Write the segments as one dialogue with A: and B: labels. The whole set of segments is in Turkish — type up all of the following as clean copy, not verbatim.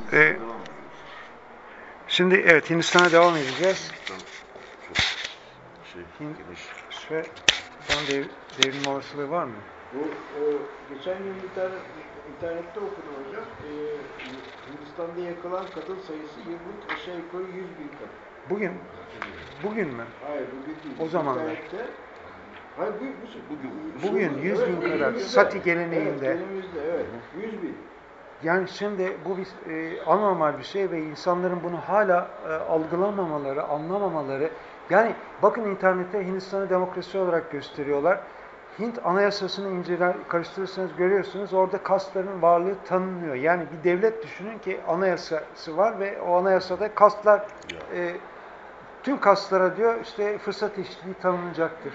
A: Ee, Şimdi evet Hindistan'a devam edeceğiz. Devrim olasılığı var mı?
B: Bu geçen gün internette okudum hocam. Hindistan'da yakılan kadın sayısı yıllık aşağı yukarı 100.000 kadın.
A: Bugün mü?
B: Hayır bugün değil.
A: O zamanlar.
B: İnternette. Hayır
A: Bugün 100.000 kadar. Sati geleneğinde.
B: Evet, günümüzde evet. 100.000.
A: Yani şimdi bu bir anormal bir şey ve insanların bunu hala algılamamaları, anlamamaları. Yani bakın internette Hindistan'ı demokrasi olarak gösteriyorlar. Hint anayasasını karıştırırsanız görüyorsunuz orada kastların varlığı tanınıyor. Yani bir devlet düşünün ki anayasası var ve o anayasada kastlar tüm kastlara diyor işte fırsat eşitliği tanınacaktır.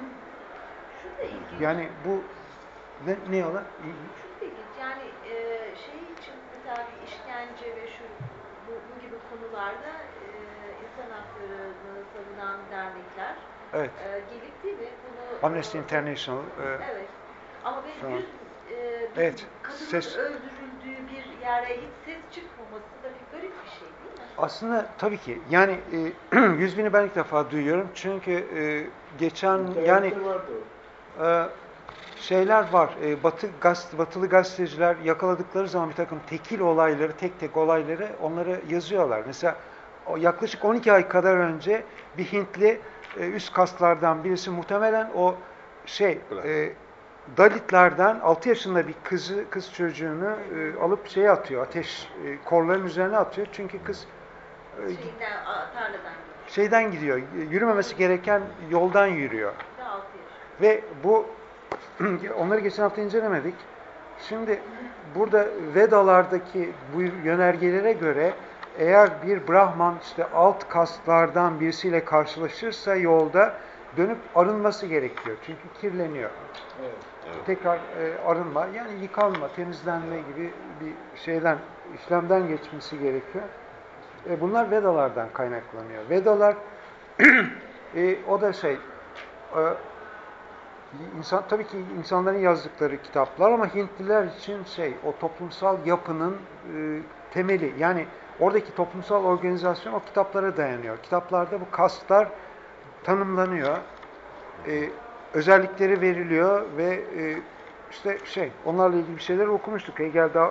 A: Yani bu ne ola?
C: Yani şey için mesela bir işkence ve bu gibi konularda insan haklarını savunan dernekler
A: evet.
C: Gelip değil mi bunu
A: Amnesty International
C: evet. Ama
A: evet.
C: kadının öldürüldüğü bir yere hiç ses çıkmaması da bir garip bir şey değil mi?
A: Aslında tabii ki. Yani 100.000'i ben ilk defa duyuyorum. Çünkü geçen yani şeyler var. Batılı gazeteciler yakaladıkları zaman bir takım tekil olayları, tek olayları onları yazıyorlar. Mesela yaklaşık 12 ay kadar önce bir Hintli üst kastlardan birisi muhtemelen o Dalitlerden 6 yaşında bir kız çocuğunu alıp şeye atıyor. Ateş korların üzerine atıyor. Çünkü kız şeyden gidiyor. Yürümemesi gereken yoldan yürüyor. Ve bu onları geçen hafta incelemedik. Şimdi burada Vedalardaki bu yönergelere göre eğer bir Brahman işte alt kastlardan birisiyle karşılaşırsa yolda dönüp arınması gerekiyor. Çünkü kirleniyor.
B: Evet.
A: Tekrar arınma, yani yıkanma, temizlenme gibi bir işlemden geçmesi gerekiyor. Bunlar Vedalardan kaynaklanıyor. Vedalar o da tabii ki insanların yazdıkları kitaplar ama Hintliler için o toplumsal yapının temeli. Yani oradaki toplumsal organizasyon o kitaplara dayanıyor. Kitaplarda bu kastlar tanımlanıyor. Özellikleri veriliyor ve onlarla ilgili bir şeyler okumuştuk. Hegel daha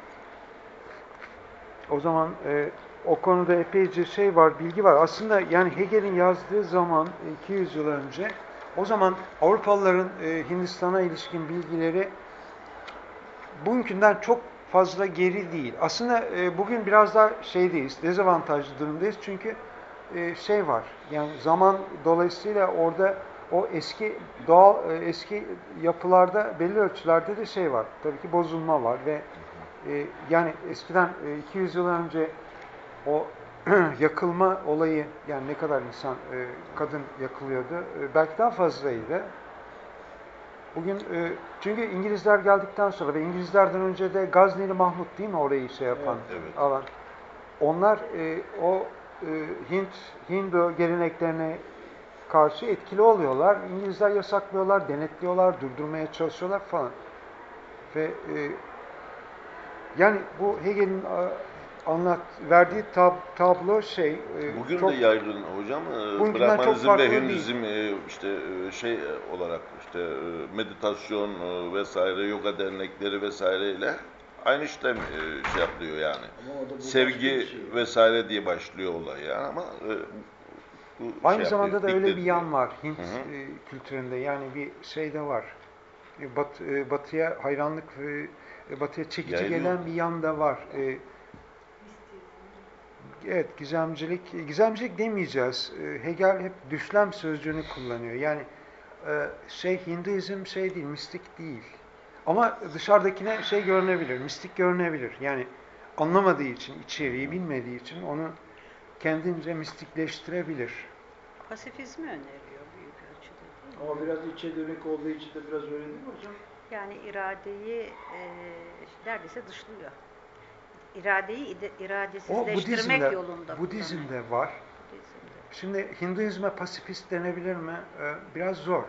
A: o zaman o konuda epeyce var, bilgi var. Aslında yani Hegel'in yazdığı zaman 200 yıl önce o zaman Avrupalıların Hindistan'a ilişkin bilgileri bugünkünden çok fazla geri değil. Aslında bugün biraz daha dezavantajlı durumdayız. Çünkü var. Yani zaman dolayısıyla orada o eski yapılarda belli ölçülerde de var. Tabii ki bozulma var ve yani eskiden 200 yıl önce o yakılma olayı, yani ne kadar kadın yakılıyordu, belki daha fazlaydı. Bugün çünkü İngilizler geldikten sonra ve İngilizlerden önce de Gazneli Mahmut değil mi orayı yapan,
D: evet.
A: alan. Onlar o Hindu geleneklerine karşı etkili oluyorlar. İngilizler yasaklıyorlar, denetliyorlar, durdurmaya çalışıyorlar falan. Ve yani bu Hegel'in verdiği tablo
D: bugün
A: çok,
D: de yaygın hocam. Brahmanizm ve Hindizm olarak meditasyon vesaire, yoga dernekleri vesaireyle aynı işlem yapılıyor yani. Sevgi vesaire diye başlıyor olay yani ama
A: aynı zamanda da öyle bir yan var Hint kültüründe. Yani bir de var. Batıya hayranlık ve batıya çekici gelen bir yan da var. Evet, gizemcilik demeyeceğiz. Hegel hep düşlem sözcüğünü kullanıyor. Yani Hinduizm değil, mistik değil. Ama dışarıdakine görünebilir, mistik görünebilir. Yani anlamadığı için, içeriği bilmediği için onu kendince mistikleştirebilir.
E: Pasifizmi öneriyor büyük ölçüde, değil mi?
B: Ama biraz içe dönük olduğu için de biraz öyle değil mi hocam?
E: Yani iradeyi neredeyse dışlıyor. İradeyi iradesizleştirmek yolunda.
A: Budizm'de var. Şimdi Hinduizme pasifist denebilir mi? Biraz zor.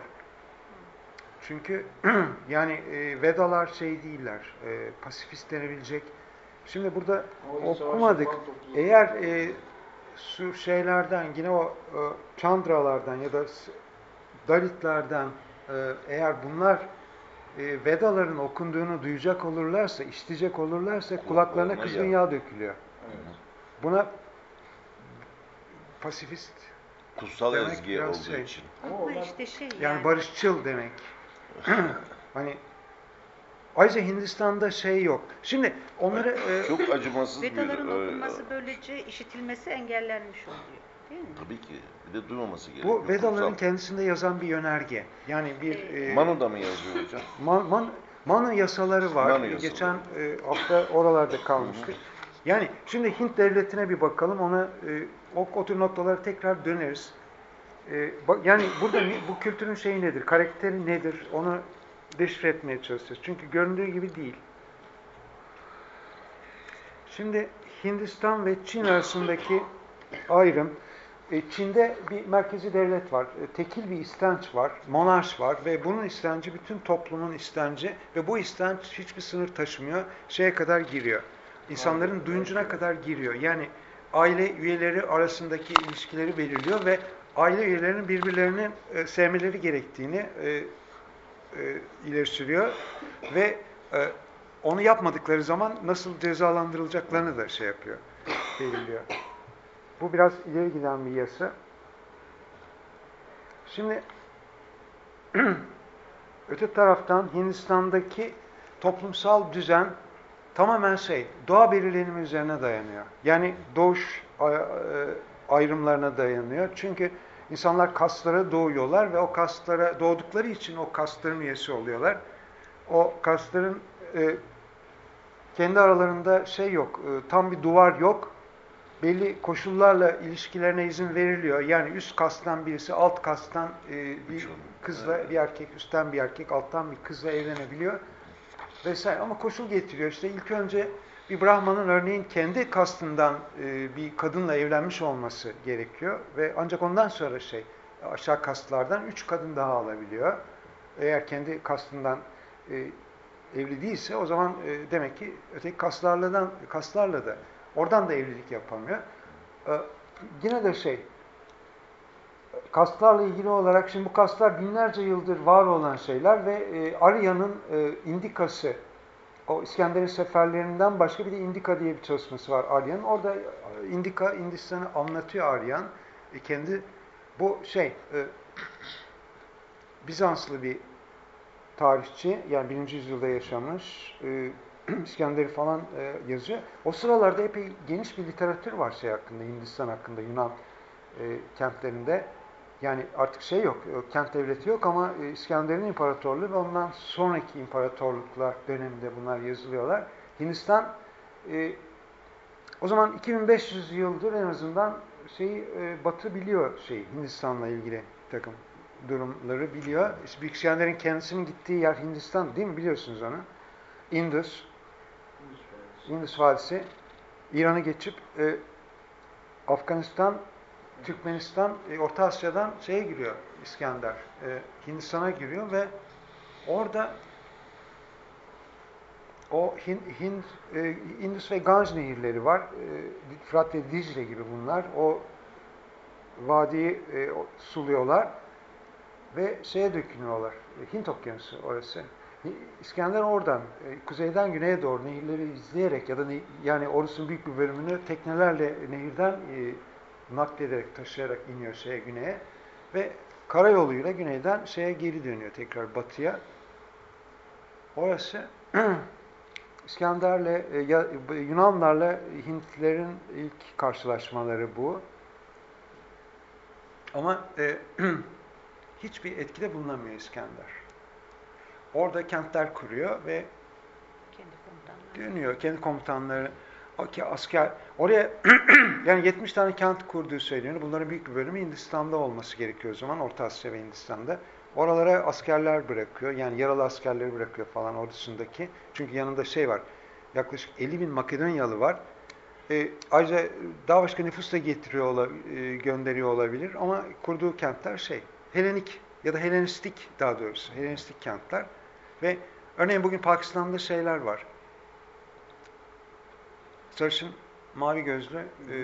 A: Çünkü yani Vedalar değiller. Pasifist denebilecek Şimdi burada
B: Ama
A: okumadık.
B: savaşın falan topluluğu-
A: Eğer şu şeylerden yine o Chandralardan ya da Dalitlerden eğer bunlar Vedaların okunduğunu duyacak olurlarsa, işitecek olurlarsa kulaklarına kızgın yağ dökülüyor.
B: Evet.
A: Buna pasifist
D: Kutsal
A: demek
D: ezgi
A: biraz
D: olduğu
A: şey.
D: için.
B: Ama
E: Ama
B: onlar-
E: işte şey
A: yani barışçıl demek. Hani ayrıca Hindistan'da şey yok. Şimdi onları
D: Çok acımasız
E: Vedaların
D: bir...
E: okunması böylece işitilmesi engellenmiş oluyor. Değil mi?
D: Tabii ki. Bir de duymaması gerekiyor.
A: bu Vedaların
D: Kutsal.
A: kendisinde yazan bir yönerge. Yani bir
D: Manu'da mı yazıyor hocam?
A: Manu yasaları var.
D: Manu yasaları.
A: Geçen hafta oralarda kalmıştık. Yani şimdi Hint devletine bir bakalım. Ona o tür noktalara tekrar döneriz. Yani burada bu kültürün şeyi nedir? Karakteri nedir? Onu deşifre etmeye çalışacağız. Çünkü göründüğü gibi değil. Şimdi Hindistan ve Çin arasındaki ayrım, Çin'de bir merkezi devlet var, tekil bir istenç var, monarş var ve bunun istenci bütün toplumun istenci ve bu istenç hiçbir sınır taşımıyor, şeye kadar giriyor. İnsanların duyuncuna kadar giriyor. Yani aile üyeleri arasındaki ilişkileri belirliyor ve aile üyelerinin birbirlerini sevmeleri gerektiğini ileri sürüyor ve onu yapmadıkları zaman nasıl cezalandırılacaklarını da şey yapıyor, belirliyor. Bu biraz ileri giden bir yasa. Şimdi öte taraftan Hindistan'daki toplumsal düzen tamamen doğa belirlenimi üzerine dayanıyor. Yani doğuş ayrımlarına dayanıyor. Çünkü insanlar kastlara doğuyorlar ve o kastlara doğdukları için o kastların üyesi oluyorlar. O kastların kendi aralarında yok, tam bir duvar yok. Belli koşullarla ilişkilerine izin veriliyor. Yani üst kasttan birisi alt kasttan bir kızla bir erkek, üstten bir erkek, alttan bir kızla evlenebiliyor vesaire. Ama koşul getiriyor. İşte ilk önce bir Brahman'ın örneğin kendi kastından bir kadınla evlenmiş olması gerekiyor ve ancak ondan sonra aşağı kastlardan 3 kadın daha alabiliyor. Eğer kendi kastından evli değilse o zaman demek ki öteki kastlarla da oradan da evlilik yapamıyor. Yine de kastlarla ilgili olarak şimdi bu kastlar binlerce yıldır var olan şeyler ve Arya'nın indikası, o İskender'in seferlerinden başka bir de indika diye bir çalışması var Arya'nın. Orada indika, Hindistan'ı anlatıyor Aryan. Kendi bu Bizanslı bir tarihçi, yani 1. yüzyılda yaşamış, İskender'i falan yazıyor. O sıralarda epey geniş bir literatür var hakkında, Hindistan hakkında, Yunan kentlerinde. Yani artık yok, kent devleti yok ama İskender'in imparatorluğu ve ondan sonraki imparatorluklar döneminde bunlar yazılıyorlar. Hindistan o zaman 2500 yıldır en azından Batı biliyor Hindistan'la ilgili bir takım durumları biliyor. Büyük İskender'in kendisinin gittiği yer Hindistan değil mi? Biliyorsunuz onu. Indus Vadisi. İran'ı geçip Afganistan, Türkmenistan, Orta Asya'dan giriyor İskender. Hindistan'a giriyor ve orada o Indus ve Ganj nehirleri var. Fırat ve Dicle gibi bunlar. O vadiyi suluyorlar ve dökülüyorlar. Hint Okyanusu orası. İskender oradan, kuzeyden güneye doğru nehirleri izleyerek ya da yani orasının büyük bir bölümünü teknelerle nehirden naklederek, taşıyarak iniyor güneye ve karayoluyla güneyden geri dönüyor tekrar batıya. Orası İskender'le, Yunanlarla Hintlilerin ilk karşılaşmaları bu. Ama hiçbir etkide bulunamıyor İskender. Orada kentler kuruyor ve dönüyor. Kendi komutanları, asker. Oraya yani 70 tane kent kurduğu söyleniyor. Bunların büyük bir bölümü Hindistan'da olması gerekiyor o zaman. Orta Asya ve Hindistan'da. Oralara askerler bırakıyor. Yani yaralı askerleri bırakıyor falan ordusundaki. Çünkü yanında var. Yaklaşık 50.000 Makedonyalı var. Ayrıca daha başka nüfus da gönderiyor olabilir. Ama kurduğu kentler Helenik ya da Helenistik, daha doğrusu Helenistik kentler. Ve örneğin bugün Pakistan'da var. sarışın, mavi gözlü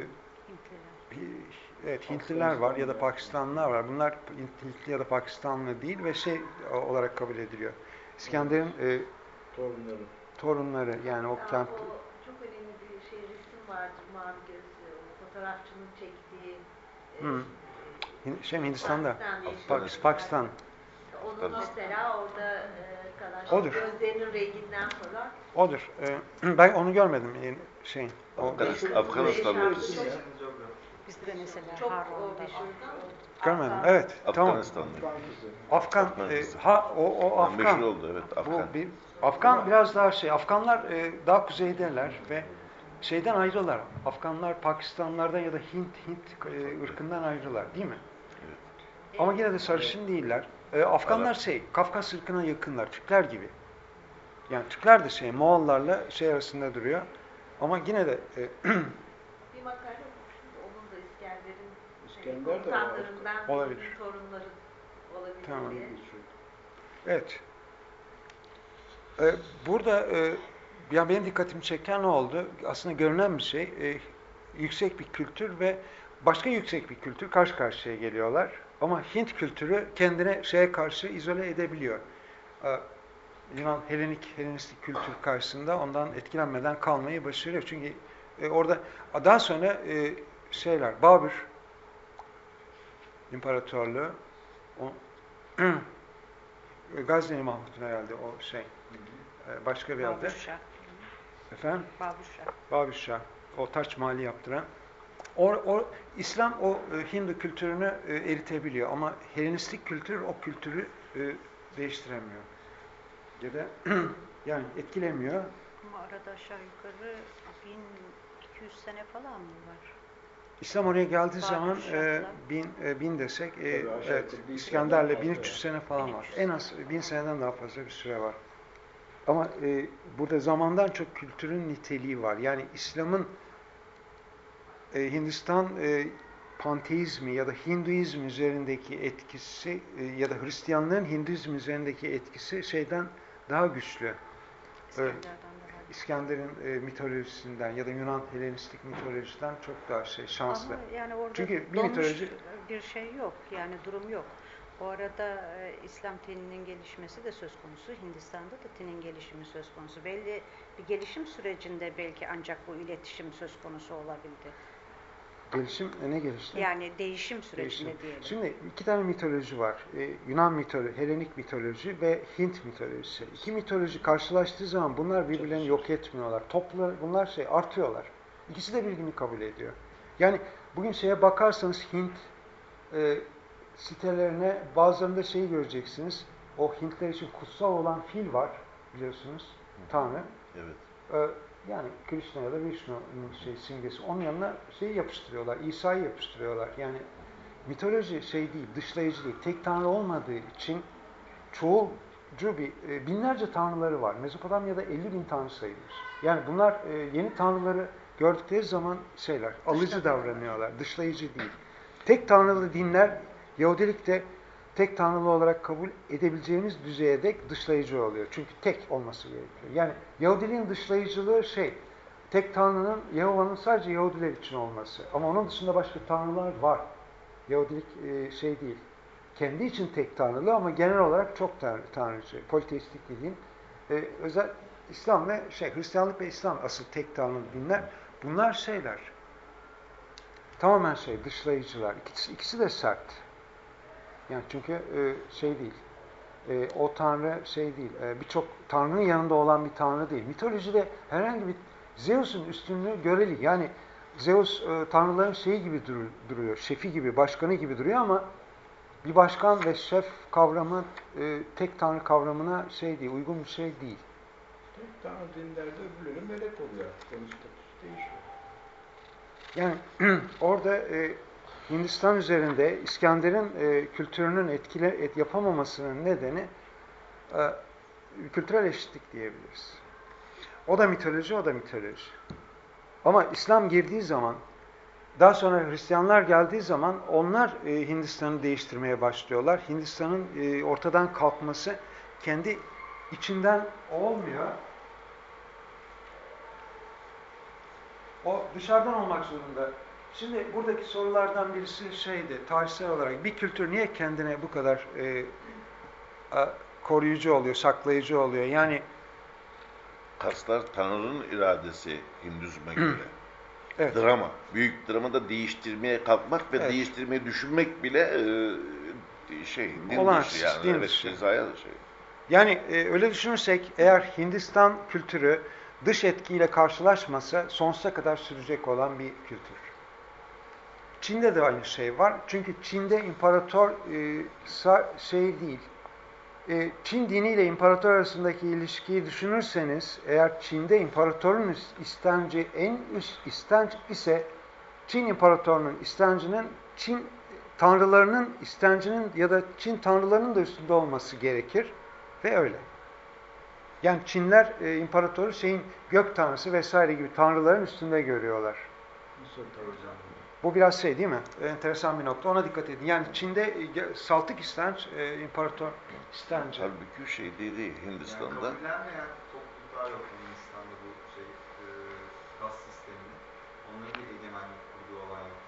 A: evet, Hintliler var ya da Pakistanlılar var. Bunlar Hintli ya da Pakistanlı değil ve şey olarak kabul ediliyor. İskender'in torunları yani o kent.
C: O çok önemli bir resim vardır mavi gözlü, o fotoğrafçının çektiği.
A: Hindistan'da. Pakistan.
C: Onun mesela orada kalan
A: Odur.
C: gözlerinin renginden falan.
A: Odur. Ben onu görmedim.
D: Afganistan ülkesi.
E: Bizde mesela
C: Çok
E: Harun'da
A: Görmedim. Evet. Tamam. Afgan. O Afgan.
D: Meşhur oldu evet. Afgan.
A: Afgan biraz daha Afganlar daha kuzeydeler ve şeyden ayrılar. Afganlar Pakistanlardan ya da Hint ırkından ayrılar, değil mi?
D: Evet.
A: Ama yine de sarışın değiller. Afganlar Kafkas ırkına yakınlar. Türkler gibi. Yani Türkler de Moğollarla arasında duruyor. Ama yine de
C: bir makale okumuştum. Onun da İskender'in komutanlarından
A: olabilir.
C: Torunları olabilir
A: Tamam.
C: diye.
A: Evet. Burada benim dikkatimi çeken ne oldu? Aslında görünen bir şey. Yüksek bir kültür ve başka yüksek bir kültür karşı karşıya geliyorlar. Ama Hint kültürü kendine karşı izole edebiliyor. Yunan Helenistik kültür karşısında ondan etkilenmeden kalmayı başarıyor. Çünkü orada daha sonra Babür İmparatorluğu Gazneli Mahmut'un herhalde başka bir adı. Efendim? Babür Şah. O Taç Mahali yaptıran. İslam Hindu kültürünü eritebiliyor ama Helenistik kültür o kültürü değiştiremiyor. Ya da yani etkilemiyor.
E: Ama arada aşağı yukarı 1200 sene falan mı var?
A: İslam oraya geldiği zaman 1000 desek evet, İskender'le 1300 sene falan var. En az 1000 seneden daha fazla bir süre var. Ama burada zamandan çok kültürün niteliği var. Yani İslam'ın Hindistan panteizmi ya da Hinduizm üzerindeki etkisi ya da Hristiyanlığın Hinduizm üzerindeki etkisi daha güçlü. İskender'in mitolojisinden ya da Yunan Helenistik mitolojisinden çok daha şanslı.
E: Ama yani orada
A: çünkü bir mitoloji
E: bir şey yok. Yani durum yok. O arada İslam dininin gelişmesi de söz konusu. Hindistan'da da dinin gelişimi söz konusu. Belli bir gelişim sürecinde belki ancak bu iletişim söz konusu olabildi.
A: Gelişim ne gelişti?
E: Yani değişim sürecinde diyelim.
A: Şimdi iki tane mitoloji var. Yunan mitoloji, Helenik mitoloji ve Hint mitolojisi. İki mitoloji karşılaştığı zaman bunlar birbirlerini yok etmiyorlar. Bunlar artıyorlar. İkisi de birbirini kabul ediyor. Yani bugün bakarsanız Hint sitelerine bazılarında göreceksiniz. O Hintler için kutsal olan fil var biliyorsunuz. Tanrı.
D: Evet.
A: Yani Krishna ya da Vishnu'nun simgesi. Onun yanına yapıştırıyorlar. İsa'yı yapıştırıyorlar. Yani mitoloji değil, dışlayıcı değil. Tek tanrı olmadığı için çoğulcu binlerce tanrıları var. Mezopotamya'da 50.000 tanrı sayılır. Yani bunlar yeni tanrıları gördükleri zaman alıcı davranıyorlar. Dışlayıcı değil. Tek tanrılı dinler Yahudilikte tek tanrılı olarak kabul edebileceğimiz düzeye dek dışlayıcı oluyor. Çünkü tek olması gerekiyor. Yani Yahudiliğin dışlayıcılığı tek tanrının Yahova'nın sadece Yahudiler için olması. Ama onun dışında başka tanrılar var. Yahudilik değil. Kendi için tek tanrılı ama genel olarak çok tanrıcı. Politeistik dediğim özel İslam ve Hristiyanlık ve İslam asıl tek tanrılı dinler. Bunlar tamamen dışlayıcılar. İkisi de sert. Yani çünkü değil. O tanrı değil. Birçok tanrının yanında olan bir tanrı değil. Mitolojide herhangi bir Zeus'un üstünlüğü göreli. Yani Zeus tanrıların gibi duruyor. Şefi gibi, başkanı gibi duruyor ama bir başkan ve şef kavramı tek tanrı kavramına değil, uygun bir şey değil.
B: Tek tanrı dinlerde öbürleri melek oluyor. Sonuçta değişiyor.
A: Yani orada Hindistan üzerinde İskender'in kültürünün yapamamasının nedeni kültürel eşitlik diyebiliriz. O da mitoloji. Ama İslam girdiği zaman, daha sonra Hristiyanlar geldiği zaman onlar Hindistan'ı değiştirmeye başlıyorlar. Hindistan'ın ortadan kalkması kendi içinden olmuyor. O dışarıdan olmak zorunda. Şimdi buradaki sorulardan birisi şeydi, tarihsel olarak bir kültür niye kendine bu kadar koruyucu oluyor, saklayıcı oluyor? Yani
D: Kaslar Tanrı'nın iradesi Hinduzm'a göre.
A: evet.
D: Drama. Büyük dramada değiştirmeye kalkmak ve
A: Evet.
D: değiştirmeyi düşünmek bile din
A: Olağanüstü,
D: dışı yani.
A: din
D: Evet,
A: dışı.
D: cezaya şey.
A: Yani öyle düşünürsek eğer Hindistan kültürü dış etkiyle karşılaşmasa sonsuza kadar sürecek olan bir kültür. Çin'de de aynı şey var. Çünkü Çin'de imparator şey değil. Çin diniyle imparator arasındaki ilişkiyi düşünürseniz eğer Çin'de imparatorun istenci en üst istenç ise Çin imparatorunun istencinin Çin tanrılarının istencinin ya da Çin tanrılarının da üstünde olması gerekir ve öyle. Yani Çinler imparatoru gök tanrısı vesaire gibi tanrıların üstünde görüyorlar. Bu biraz şey değil mi? Enteresan bir nokta. Ona dikkat edin. Yani Çin'de saltık istenç, imparator istenci.
D: Halbuki şey değil Hindistan'da.
F: Yani kabullenmeyen topluluklar yok Hindistan'da bu kas sistemini. Onların bir egemenlik kurduğu olan yok.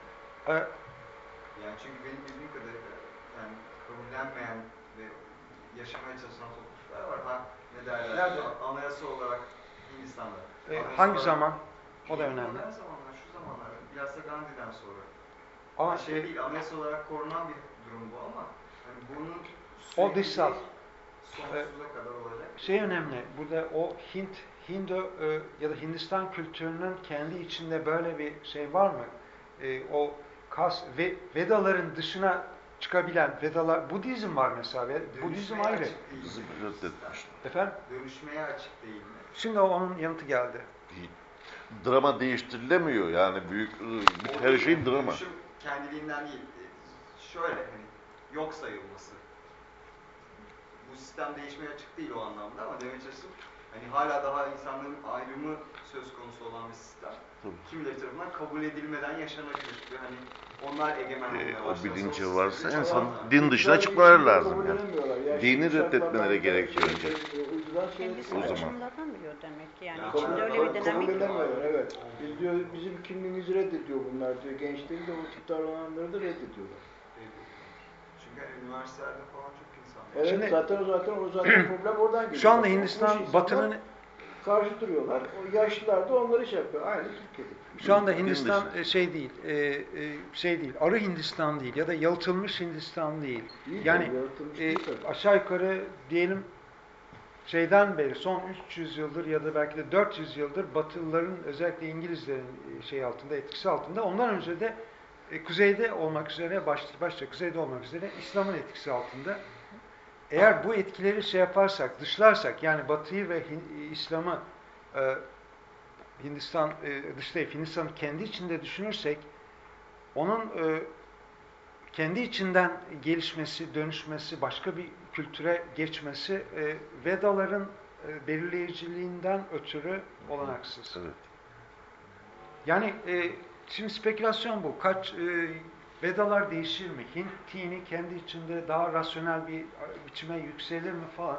F: Yani çünkü benim bildiğim kadarıyla yani kabullenmeyen ve yaşamaya çalışan topluluklar var. Ne derler?
A: Nerede?
F: Anayasa olarak Hindistan'da.
A: Hangi zaman? O da önemli.
F: Modern zamanlar, şu zamanlar. Bilhassa Gandhi'den sonra.
A: Ama
F: Değil, anayasa olarak korunan bir durum bu ama hani bunun
A: o dışsal.
F: sonsuza kadar olacak.
A: Şey önemli. Burada o Hindu ya da Hindistan kültürünün kendi içinde böyle bir şey var mı? O kas ve Vedaların dışına çıkabilen Vedalar, Budizm var mesela. Budizm ayrı.
D: Bizi reddetmiş.
A: Efendim?
F: Dönüşmeye açık değil mi?
A: Şimdi onun yanıtı geldi.
D: Drama değiştirilemiyor yani her şey drama.
F: Dönüşüm kendiliğinden değil. Şöyle hani yok sayılması. Bu sistem değişmeye açık değil o anlamda ama demeye çalıştım. Hani hala daha insanların ayrımı söz konusu olan bir sistem.
D: Tabii.
F: Kimileri tarafından kabul edilmeden yaşanabilir. Ve hani onlar egemen olmaya
D: O
F: başlarsa
D: bilinci varsa
F: sistemi
D: insan
F: çoğaltır.
D: din dışına çıkmaları lazım yani. Dini reddetmeleri gerekiyor önce.
E: Kendisi
D: O zaman.
E: açımlardan biliyor demek ki. Yani
F: Ya,
E: içinde öyle bir dinamik var.
B: Kabullenemiyorlar, evet. Biz diyor, bizim kimliğimizi reddediyor bunlar diyor. Gençleri de o tip davrananları da reddediyorlar.
F: Çünkü hani üniversitelerde falan çok insan var.
B: Evet,
A: Şimdi-
B: zaten problem oradan geliyor.
A: Şu anda
B: Okumuş
A: Hindistan
B: insanlar
A: Batı'nın
B: karşı duruyorlar. O yaşlılar da onları şey yapıyor. Aynı Türkiye'de.
A: şu anda Hindistan şey değil. Arı Hindistan değil ya da yalıtılmış Hindistan değil.
B: Değil,
A: Yani
B: yalıtılmış değil tabii.
A: aşağı yukarı diyelim şeyden beri son 300 yıldır ya da belki de 400 yıldır Batılıların özellikle İngilizlerin altında etkisi altında ondan önce de kuzeyde olmak üzere başta kuzeyde olmak üzere İslam'ın etkisi altında. Eğer bu etkileri yaparsak, dışlarsak yani Batı'yı ve İslam'ı Hindistan dışlayıp Hindistan'ı kendi içinde düşünürsek onun kendi içinden gelişmesi, dönüşmesi, başka bir kültüre geçmesi Vedaların belirleyiciliğinden ötürü olanaksız.
D: Evet.
A: Yani şimdi spekülasyon bu. Vedalar değişir mi? Hint dini kendi içinde daha rasyonel bir biçime yükselir mi falan.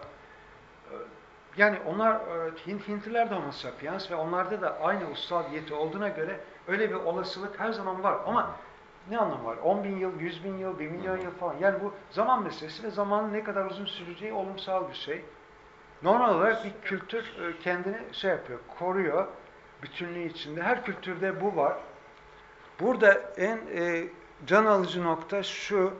A: Yani onlar Hintliler de Homo sapiens ve onlarda da aynı ussal yeti olduğuna göre öyle bir olasılık her zaman var. Ama ne anlamı var? 10 bin yıl, 100 bin yıl, 1 milyon yıl falan. Yani bu zaman meselesi ve zamanın ne kadar uzun süreceği olumsal bir şey. Normal olarak bir kültür kendini yapıyor, koruyor bütünlüğü içinde. Her kültürde bu var. Burada en can alıcı nokta şu,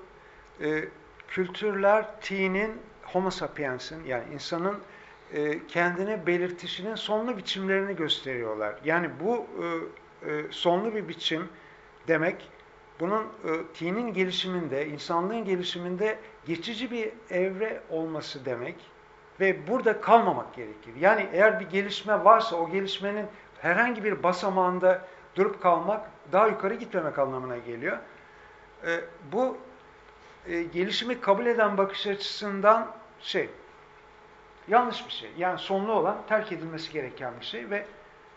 A: kültürler T'nin, Homo sapiens'in yani insanın kendini belirtişinin sonlu biçimlerini gösteriyorlar. Yani bu sonlu bir biçim demek, bunun T'nin gelişiminde, insanlığın gelişiminde geçici bir evre olması demek ve burada kalmamak gerekir. Yani eğer bir gelişme varsa o gelişmenin herhangi bir basamağında durup kalmak daha yukarı gitmemek anlamına geliyor. Bu gelişimi kabul eden bakış açısından yanlış bir şey. Yani sonlu olan terk edilmesi gereken bir şey ve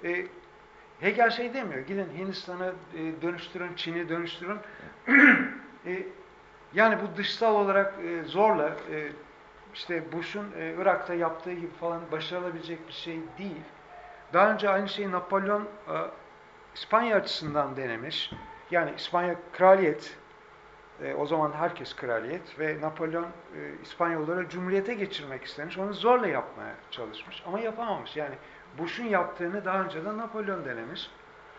A: Hegel demiyor. Gidin Hindistan'ı dönüştürün, Çin'i dönüştürün. Yani bu dışsal olarak zorla işte Bush'un Irak'ta yaptığı gibi falan başarılabilecek bir şey değil. Daha önce aynı şeyi Napolyon İspanya açısından denemiş. Yani İspanya kraliyet, o zaman herkes kraliyet ve Napolyon İspanyolları cumhuriyete geçirmek istemiş. Onu zorla yapmaya çalışmış ama yapamamış. Yani Bush'un yaptığını daha önceden Napolyon denemiş.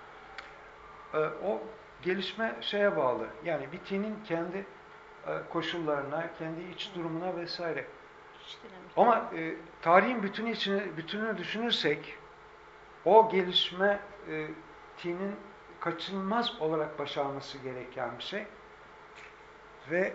A: O gelişme şeye bağlı. Yani bir tinin kendi koşullarına, kendi iç durumuna vesaire. Ama tarihin bütününü düşünürsek o gelişme tinin kaçınılmaz olarak başarması gereken bir şey. Ve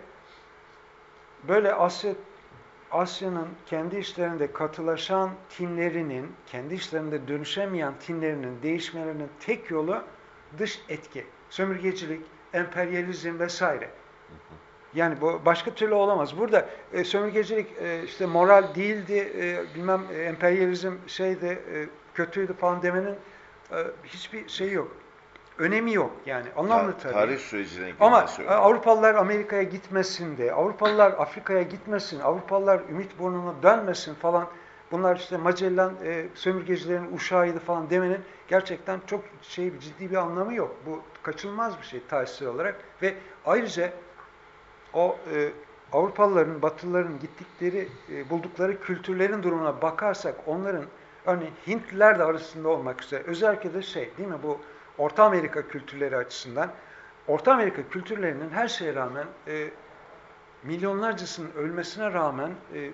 A: böyle Asya'nın kendi işlerinde katılaşan tinlerinin, kendi işlerinde dönüşemeyen tinlerinin değişmelerinin tek yolu dış etki. Sömürgecilik, emperyalizm vesaire. Yani bu başka türlü olamaz. Burada sömürgecilik işte moral değildi, bilmem emperyalizm şeydi, kötüydü falan demenin hiçbir şeyi yok. Önemi yok yani. Anlamlı tabii.
D: Tarih sürecine
A: ama Avrupalılar Amerika'ya gitmesin de, Avrupalılar Afrika'ya gitmesin, Avrupalılar ümit burnuna dönmesin falan. Bunlar işte Magellan sömürgecilerin uşağıydı falan demenin gerçekten çok ciddi bir anlamı yok. Bu kaçınılmaz bir şey tarihsel olarak ve ayrıca o Avrupalıların, Batılıların gittikleri, buldukları kültürlerin durumuna bakarsak onların örneğin Hintliler de arasında olmak üzere özellikle de değil mi bu Orta Amerika kültürleri açısından Orta Amerika kültürlerinin her şeye rağmen milyonlarcasının ölmesine rağmen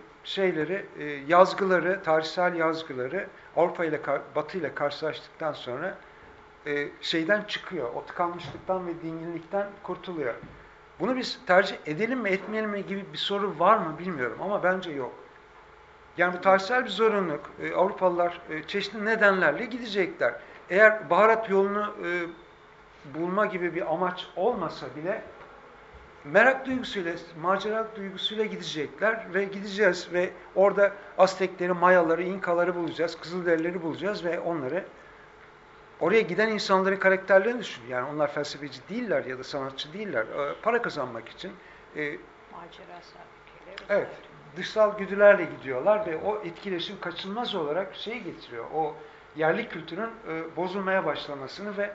A: yazgıları, tarihsel yazgıları Avrupa ile Batı ile karşılaştıktan sonra şeyden çıkıyor. O tıkanmışlıktan ve dinginlikten kurtuluyor. Bunu biz tercih edelim mi etmeyelim mi gibi bir soru var mı bilmiyorum ama bence yok. Yani bu tarihsel bir zorunluluk. Avrupalılar çeşitli nedenlerle gidecekler. Eğer baharat yolunu bulma gibi bir amaç olmasa bile merak duygusuyla, macera duygusuyla gidecekler ve gideceğiz ve orada Aztekleri, Mayaları, İnkaları bulacağız, Kızılderilileri bulacağız ve onları oraya giden insanların karakterlerini düşün. Yani onlar felsefeci değiller ya da sanatçı değiller. Para kazanmak için
E: macera sahibi.
A: Evet, dışsal güdülerle gidiyorlar ve o etkileşim kaçınılmaz olarak getiriyor. O yerli kültürün bozulmaya başlamasını ve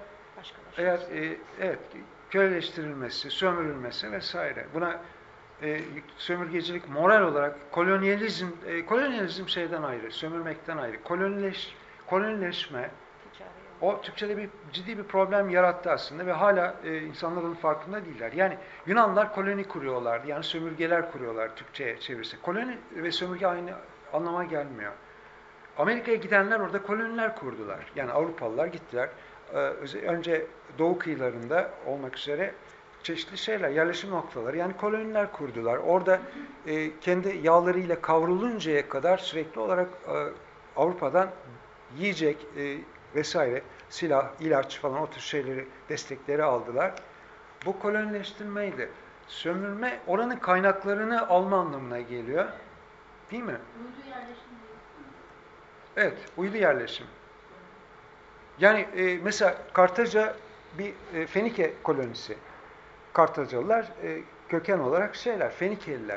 A: köleleştirilmesi, sömürülmesi vesaire. Buna sömürgecilik moral olarak kolonyalizm şeyden ayrı, sömürmekten ayrı. Kolonileşme o Türkçe'de ciddi bir problem yarattı aslında ve hala insanlar onun farkında değiller. Yani Yunanlılar koloni kuruyorlardı. Yani sömürgeler kuruyorlar Türkçe'ye çevirse. Koloni ve sömürge aynı anlama gelmiyor. Amerika'ya gidenler orada koloniler kurdular. Yani Avrupalılar gittiler. Önce doğu kıyılarında olmak üzere çeşitli yerleşim noktaları. Yani koloniler kurdular. Orada kendi yağlarıyla kavruluncaya kadar sürekli olarak Avrupa'dan yiyecek vesaire, silah, ilaç falan o tür destekleri aldılar. Bu kolonileştirmeydi. Sömürme oranın kaynaklarını alma anlamına geliyor. Değil mi?
G: Uydu yerleşim değil.
A: Evet, uydu yerleşim. Yani mesela Kartaca bir Fenike kolonisi. Kartacalılar köken olarak Fenikeliler.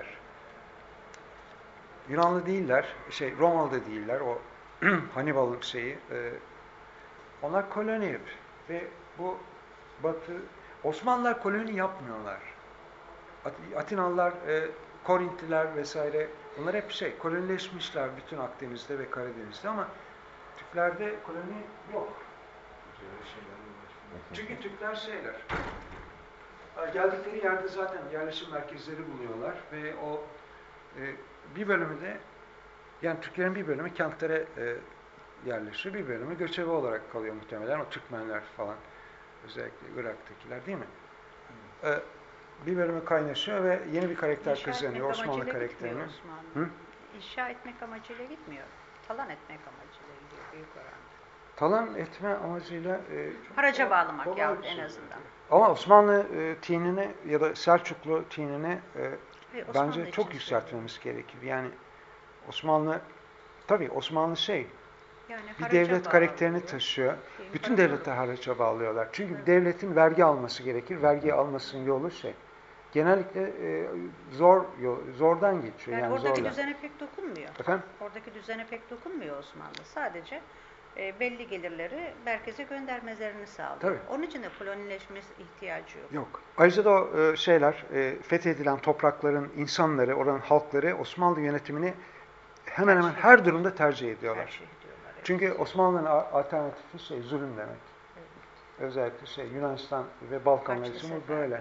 A: Yunanlı değiller, Romalı da değiller. O Hannibal'ın onlar koloni yapıyor. Ve bu Osmanlılar koloni yapmıyorlar. Atinalılar, Korintliler vesaire bunlar hep kolonileşmişler bütün Akdeniz'de ve Karadeniz'de ama Türklerde koloni yok. Çünkü Türkler geldikleri yerde zaten yerleşim merkezleri buluyorlar ve o bir bölümü de yani Türklerin bir bölümü kentlere yerleşiyor, bir bölümü göçebe olarak kalıyor muhtemelen. O Türkmenler falan, özellikle Irak'takiler değil mi? Bir bölümü kaynaşıyor ve yeni bir karakter kazanıyor, Osmanlı karakterini.
E: İnşa etmek amacıyla gitmiyor. Talan etmek amacıyla gidiyor büyük oranda.
A: Talan etme amacıyla
E: haraca bağlamak yahut en azından.
A: Ama Osmanlı tinini ya da Selçuklu tinini bence çok yükseltmemiz gerekir. Yani Osmanlı
E: yani
A: bir devlet karakterini taşıyor. Bütün devletler haraca bağlıyorlar. Çünkü devletin vergi alması gerekir. Vergi almasının yolu genellikle zordan geçiyor.
E: Yani oradaki düzene pek dokunmuyor.
A: Efendim?
E: Oradaki düzene pek dokunmuyor Osmanlı. Sadece belli gelirleri merkeze göndermelerini sağlıyor.
A: Tabii.
E: Onun için de kolonileşme ihtiyacı yok.
A: Yok. Ayrıca da o fethedilen toprakların insanları, oranın halkları Osmanlı yönetimini hemen hemen her durumda tercih ediyorlar.
E: Evet.
A: Çünkü Osmanlı'nın alternatifi zulüm demek.
E: Evet.
A: Özellikle Yunanistan ve Balkanlar için bu böyle.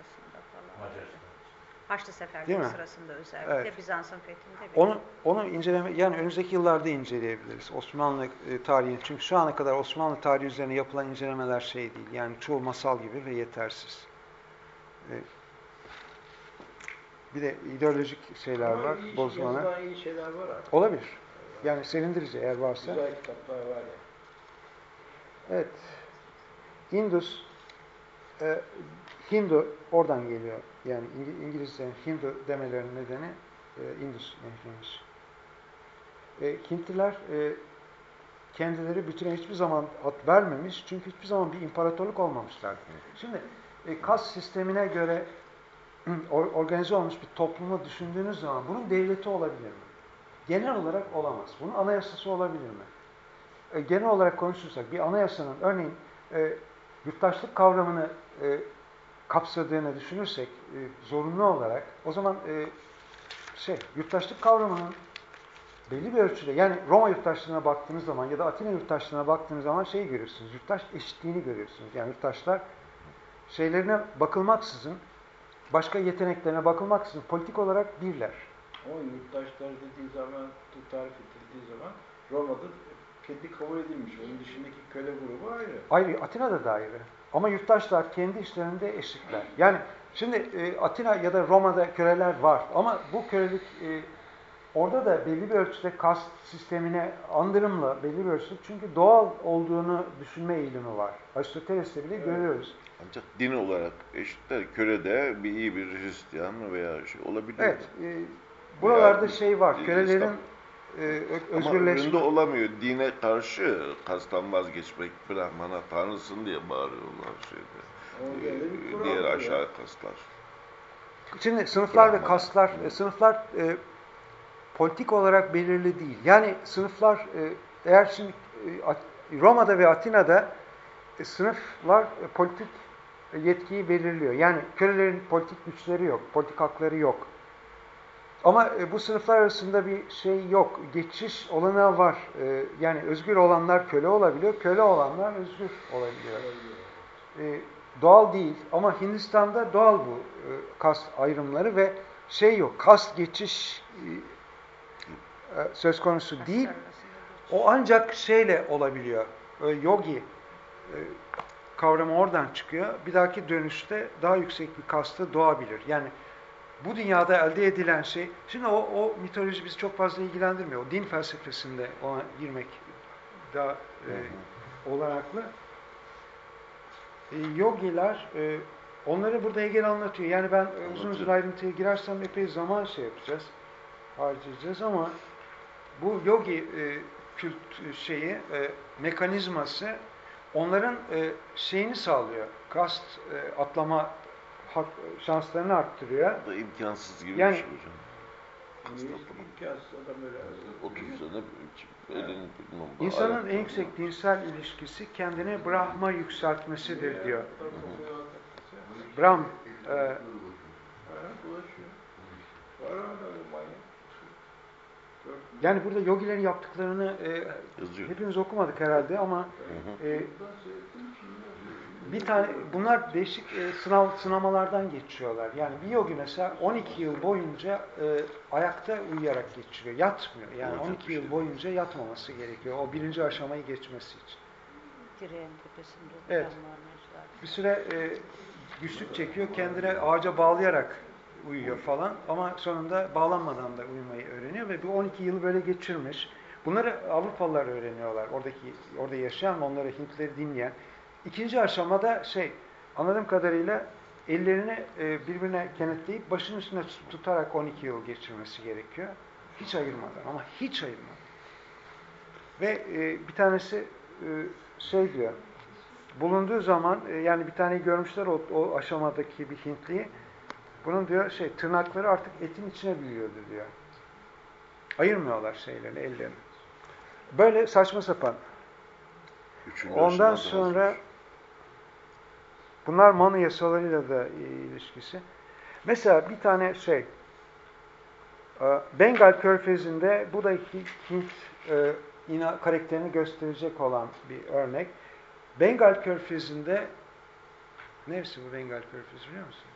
E: Haçlı Seferleri sırasında özellikle
A: Evet.
E: Bizans'ın fethinde.
A: Onu inceleme, yani önümüzdeki yıllarda inceleyebiliriz Osmanlı tarihini. Çünkü şu ana kadar Osmanlı tarihi üzerine yapılan incelemeler değil. Yani çoğu masal gibi ve yetersiz. Bir de ideolojik şeyler
B: Ama
A: var, bozmalar.
B: Yazılan iyi şeyler var artık.
A: Olabilir. Yani sevindirici eğer varsa.
B: Güzel kitaplar var ya.
A: Evet. Hindu oradan geliyor. Yani İngilizlerin Hindu demelerinin nedeni Indus nehriymiş. Hintliler kendileri bütüne hiçbir zaman ad vermemiş. Çünkü hiçbir zaman bir imparatorluk olmamışlar. Şimdi kas sistemine göre organize olmuş bir toplumu düşündüğünüz zaman bunun devleti olabilir mi? Genel olarak olamaz. Bunun anayasası olabilir mi? Genel olarak konuşursak bir anayasanın örneğin yurttaşlık kavramını kapsadığını düşünürsek zorunlu olarak o zaman yurttaşlık kavramının belli bir ölçüde yani Roma yurttaşlığına baktığınız zaman ya da Atina yurttaşlığına baktığınız zaman görüyorsunuz. Yurttaş eşitliğini görüyorsunuz. Yani yurttaşlar şeylerine bakılmaksızın başka yeteneklerine bakılmaksızın politik olarak birler.
B: O yurttaşlar dediği zaman, tarif edildiği zaman Roma'da kendi kabul edilmiş. Onun dışındaki köle grubu ayrı.
A: Ayrı, Atina'da da ayrı. Ama yurttaşlar kendi işlerinde eşitler. Yani şimdi Atina ya da Roma'da köleler var ama bu kölelik orada da belli bir ölçüde kast sistemine andırımla belli bir ölçüde çünkü doğal olduğunu düşünme eğilimi var. Aristoteles'te bile görüyoruz.
D: Ancak din olarak eşitler. Köle de iyi bir Hristiyan veya olabilir.
A: Evet. Buralarda var. Kölelerin özgürleşme.
D: Ama olamıyor. Dine karşı kastan vazgeçmek, Brahmana tanrısın diye bağırıyorlar diğer aşağı kastlar.
A: Şimdi sınıflar ve kastlar, sınıflar politik olarak belirli değil. Yani sınıflar eğer şimdi Roma'da ve Atina'da sınıflar politik yetkiyi belirliyor. Yani kölelerin politik güçleri yok, politik hakları yok. Ama bu sınıflar arasında bir yok. Geçiş olanağı var. Yani özgür olanlar köle olabiliyor, köle olanlar özgür olabiliyor. Doğal değil ama Hindistan'da doğal bu kast ayrımları ve yok. Kast geçiş söz konusu değil. O ancak olabiliyor. Yogi kavramı oradan çıkıyor. Bir dahaki dönüşte daha yüksek bir kastı doğabilir. Yani bu dünyada elde edilen şimdi o mitoloji bizi çok fazla ilgilendirmiyor. O din felsefesinde ona girmek daha olanaklı. Yogiler, onları burada Hegel anlatıyor. Yani ben uzun ayrıntıya girersem epey zaman yapacağız, harcayacağız ama bu yogi mekanizması onların şeyini sağlıyor. Atlama şanslarını arttırıyor.
D: Bu da imkansız gibi
A: yani,
D: bir şey hocam.
B: İmkansız adam öyle.
D: 30 sene elini
A: İnsanın en yüksek dinsel ilişkisi kendini Brahm'a yükseltmesidir diyor. Brahm yani burada yogilerin yaptıklarını hepimiz okumadık herhalde ama bunlar değişik sınamalardan geçiyorlar. Yani bir yogi mesela 12 yıl boyunca ayakta uyuyarak geçiriyor. Yatmıyor. Yani 12 yıl boyunca yatmaması gerekiyor. O birinci aşamayı geçmesi için.
E: Direğin tepesinde.
A: Evet. Bir süre güçlük çekiyor. Kendine ağaca bağlayarak uyuyor falan. Ama sonunda bağlanmadan da uyumayı öğreniyor ve bu 12 yıl böyle geçirmiş. Bunları Avrupalılar öğreniyorlar. Orada yaşayan, onları Hintlileri dinleyen. İkinci aşamada anladığım kadarıyla ellerini birbirine kenetleyip başının üstüne tutarak 12 yıl geçirmesi gerekiyor. Hiç ayırmadan ama hiç ayırmadan. Ve bir tanesi diyor, bulunduğu zaman yani bir taneyi görmüşler o aşamadaki bir Hintliyi. Bunun diyor tırnakları artık etin içine büyüyordu diyor. Ayırmıyorlar ellerini. Böyle saçma sapan. Ondan sonra bunlar Manu yasalarıyla da ilişkisi. Mesela bir tane Bengal Körfezi'nde bu da Hint karakterini gösterecek olan bir örnek. Bengal Körfezi'nde neresi bu Bengal Körfezi biliyor musunuz?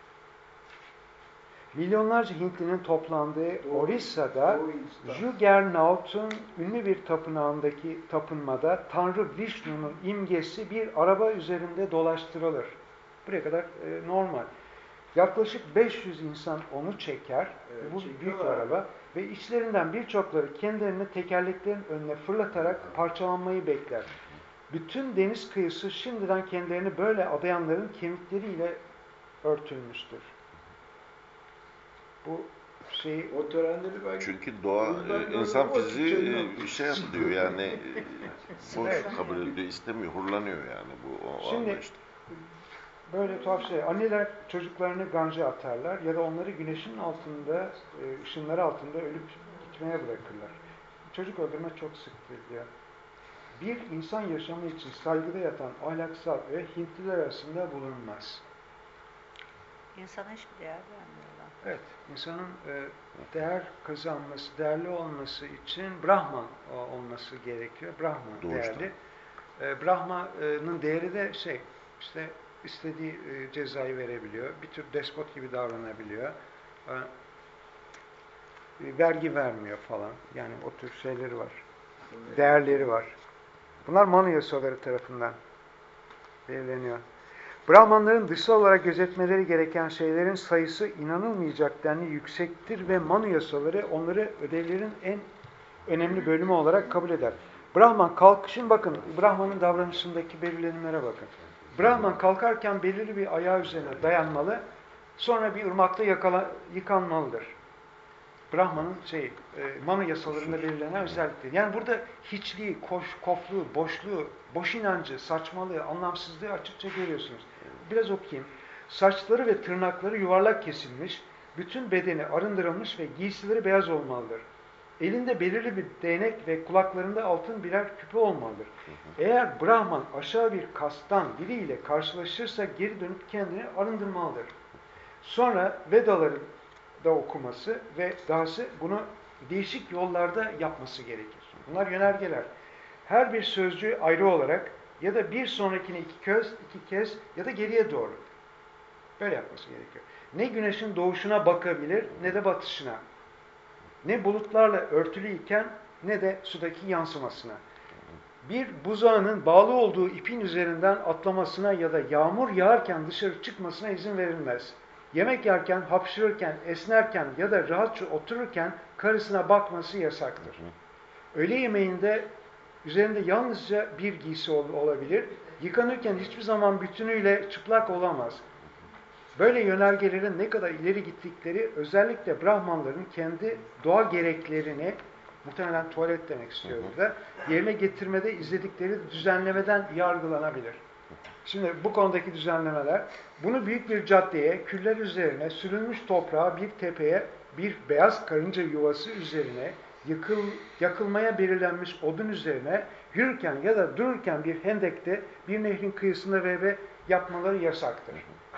A: Milyonlarca Hintlinin toplandığı Orissa'da Juggernaut'un ünlü bir tapınağındaki tapınmada Tanrı Vishnu'nun imgesi bir araba üzerinde dolaştırılır. Buraya kadar normal. Yaklaşık 500 insan onu çeker. Bu büyük bir araba. Ve içlerinden birçokları kendilerini tekerleklerin önüne fırlatarak parçalanmayı bekler. Bütün deniz kıyısı şimdiden kendilerini böyle adayanların kemikleriyle örtülmüştür. Bu
B: o törenleri ben
D: çünkü doğa insan fiziği şey yapıyor yani boş kabul ediyor, istemiyor, hurlanıyor yani bu
A: şimdi
D: işte.
A: Böyle tuhaf şey. Anneler çocuklarını ganca atarlar ya da onları güneşin altında, ışınları altında ölüp gitmeye bırakırlar. Çocuk öldürme çok sıktır ya. Bir insan yaşamı için saygıda yatan ahlaksal ve Hintliler arasında bulunmaz.
E: İnsana hiçbir değer vermiyorlar.
A: Evet, insanın değer kazanması, değerli olması için Brahman olması gerekiyor. Brahman değerli. Brahman'ın değeri de işte istediği cezayı verebiliyor. Bir tür despot gibi davranabiliyor. Vergi vermiyor falan. Yani o tür şeyleri var. Değerleri var. Bunlar Manu yasaları tarafından belirleniyor. Brahmanların dışsal olarak gözetmeleri gereken şeylerin sayısı inanılmayacak denli yüksektir ve Manu yasaları onları ödevlerin en önemli bölümü olarak kabul eder. Brahman kalkışın, bakın Brahman'ın davranışındaki belirlenimlere bakın. Brahman kalkarken belirli bir ayağı üzerine dayanmalı, sonra bir ırmakta yıkanmalıdır. Brahman'ın Manu yasalarında belirlenen özellikleri. Yani burada hiçliği, kofluğu, boşluğu, boş inancı, saçmalığı, anlamsızlığı açıkça görüyorsunuz. Biraz okuyayım. Saçları ve tırnakları yuvarlak kesilmiş, bütün bedeni arındırılmış ve giysileri beyaz olmalıdır. Elinde belirli bir değnek ve kulaklarında altın birer küpe olmalıdır. Eğer Brahman aşağı bir kastan biriyle karşılaşırsa geri dönüp kendini arındırmalıdır. Sonra Vedaları da okuması ve dahası bunu değişik yollarda yapması gerekir. Bunlar yönergeler. Her bir sözcüğü ayrı olarak ya da bir sonrakini iki kez ya da geriye doğru. Böyle yapması gerekiyor. Ne güneşin doğuşuna bakabilir ne de batışına. Ne bulutlarla örtülüyken ne de sudaki yansımasına. Bir buzağının bağlı olduğu ipin üzerinden atlamasına ya da yağmur yağarken dışarı çıkmasına izin verilmez. Yemek yerken, hapşırırken, esnerken ya da rahatça otururken karısına bakması yasaktır. Öğle yemeğinde üzerinde yalnızca bir giysi olabilir. Yıkanırken hiçbir zaman bütünüyle çıplak olamaz. Böyle yönergelerin ne kadar ileri gittikleri özellikle Brahmanların kendi doğa gereklerini, muhtemelen tuvalet demek istiyor burada, yerine getirmede izledikleri düzenlemeden yargılanabilir. Şimdi bu konudaki düzenlemeler, bunu büyük bir caddeye, küller üzerine, sürülmüş toprağa, bir tepeye, bir beyaz karınca yuvası üzerine, yakılmaya belirlenmiş odun üzerine, yürürken ya da dururken bir hendekte, bir nehrin kıyısında ve yapmaları yasaktır.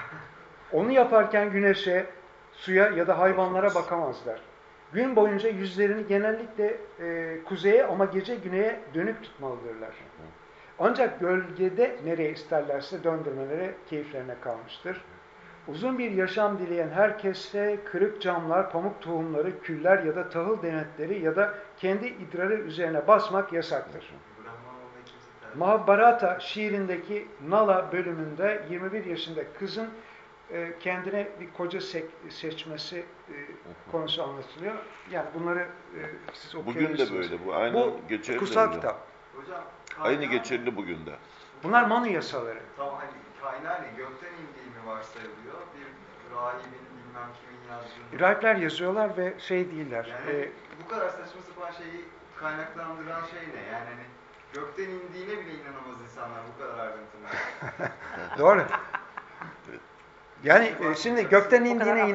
A: Onu yaparken güneşe, suya ya da hayvanlara bakamazlar. Gün boyunca yüzlerini genellikle kuzeye ama gece güneye dönük tutmalıdırlar. Ancak gölgede nereye isterlerse döndürmeleri keyiflerine kalmıştır. Uzun bir yaşam dileyen herkese kırık camlar, pamuk tohumları, küller ya da tahıl demetleri ya da kendi idrarı üzerine basmak yasaktır. Mahabharata şiirindeki Nala bölümünde 21 yaşında kızın kendine bir koca seçmesi konusu anlatılıyor. Yani bunları siz okuyabilirsiniz.
D: Bugün de böyle. Bu aynı geçerli.
A: Kutsal kitap.
F: Hocam,
D: aynı geçerli bugün de.
A: Bunlar Manu yasaları.
F: Tamam, hani kaynağı gökten indiği mi varsayılıyor? Bir rahibin bilmem kimin yazdığını.
A: Rahipler yazıyorlar ve değiller.
F: Yani bu kadar saçma sapan şeyi kaynaklandıran şey ne? Yani hani gökten indiğine bile inanamaz insanlar bu kadar ayrıntılı.
A: Doğru. Yani şimdi gökten indiğine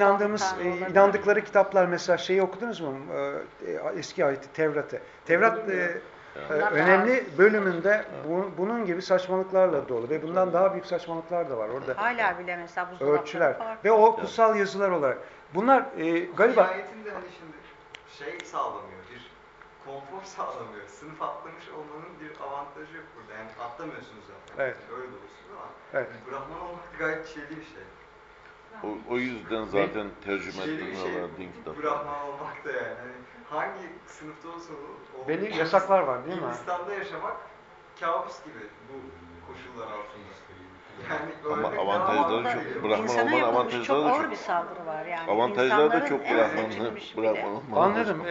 A: inandıkları kitaplar, mesela okudunuz mu? Eski ayeti Tevrat'ı. Tevrat önemli bölümünde bunun gibi saçmalıklarla dolu ve bundan daha büyük saçmalıklar da var orada.
E: Hala bile mesela
A: ölçüler ve o kutsal yazılar olarak. Bunlar galiba
F: Nihayetinde hani şimdi şey sağlamıyor, bir konfor sağlamıyor. Sınıf atlamış olmanın bir avantajı yok burada. Yani atlamıyorsunuz zaten.
A: Evet.
F: Öyle de olsun ama
A: evet.
F: Brahman olmak gayet şeyli bir şey.
D: O yüzden zaten tercüme
F: Şeyli bir şey,
D: ettirmiyorlar din kitapları.
F: Brahman olmak da yani. Hani hangi sınıfta olsa
A: belli yasaklar var değil mi?
F: Hindistan'da yaşamak kabus gibi bu koşullar altında. Yani
D: ama avantajları çok. Brahman olmanın avantajları
E: çok
D: da
E: ağır
D: çok.
E: bir saldırı var yani.
D: Avantajları da çok
E: Brahman
D: olmanın.
A: Anladım.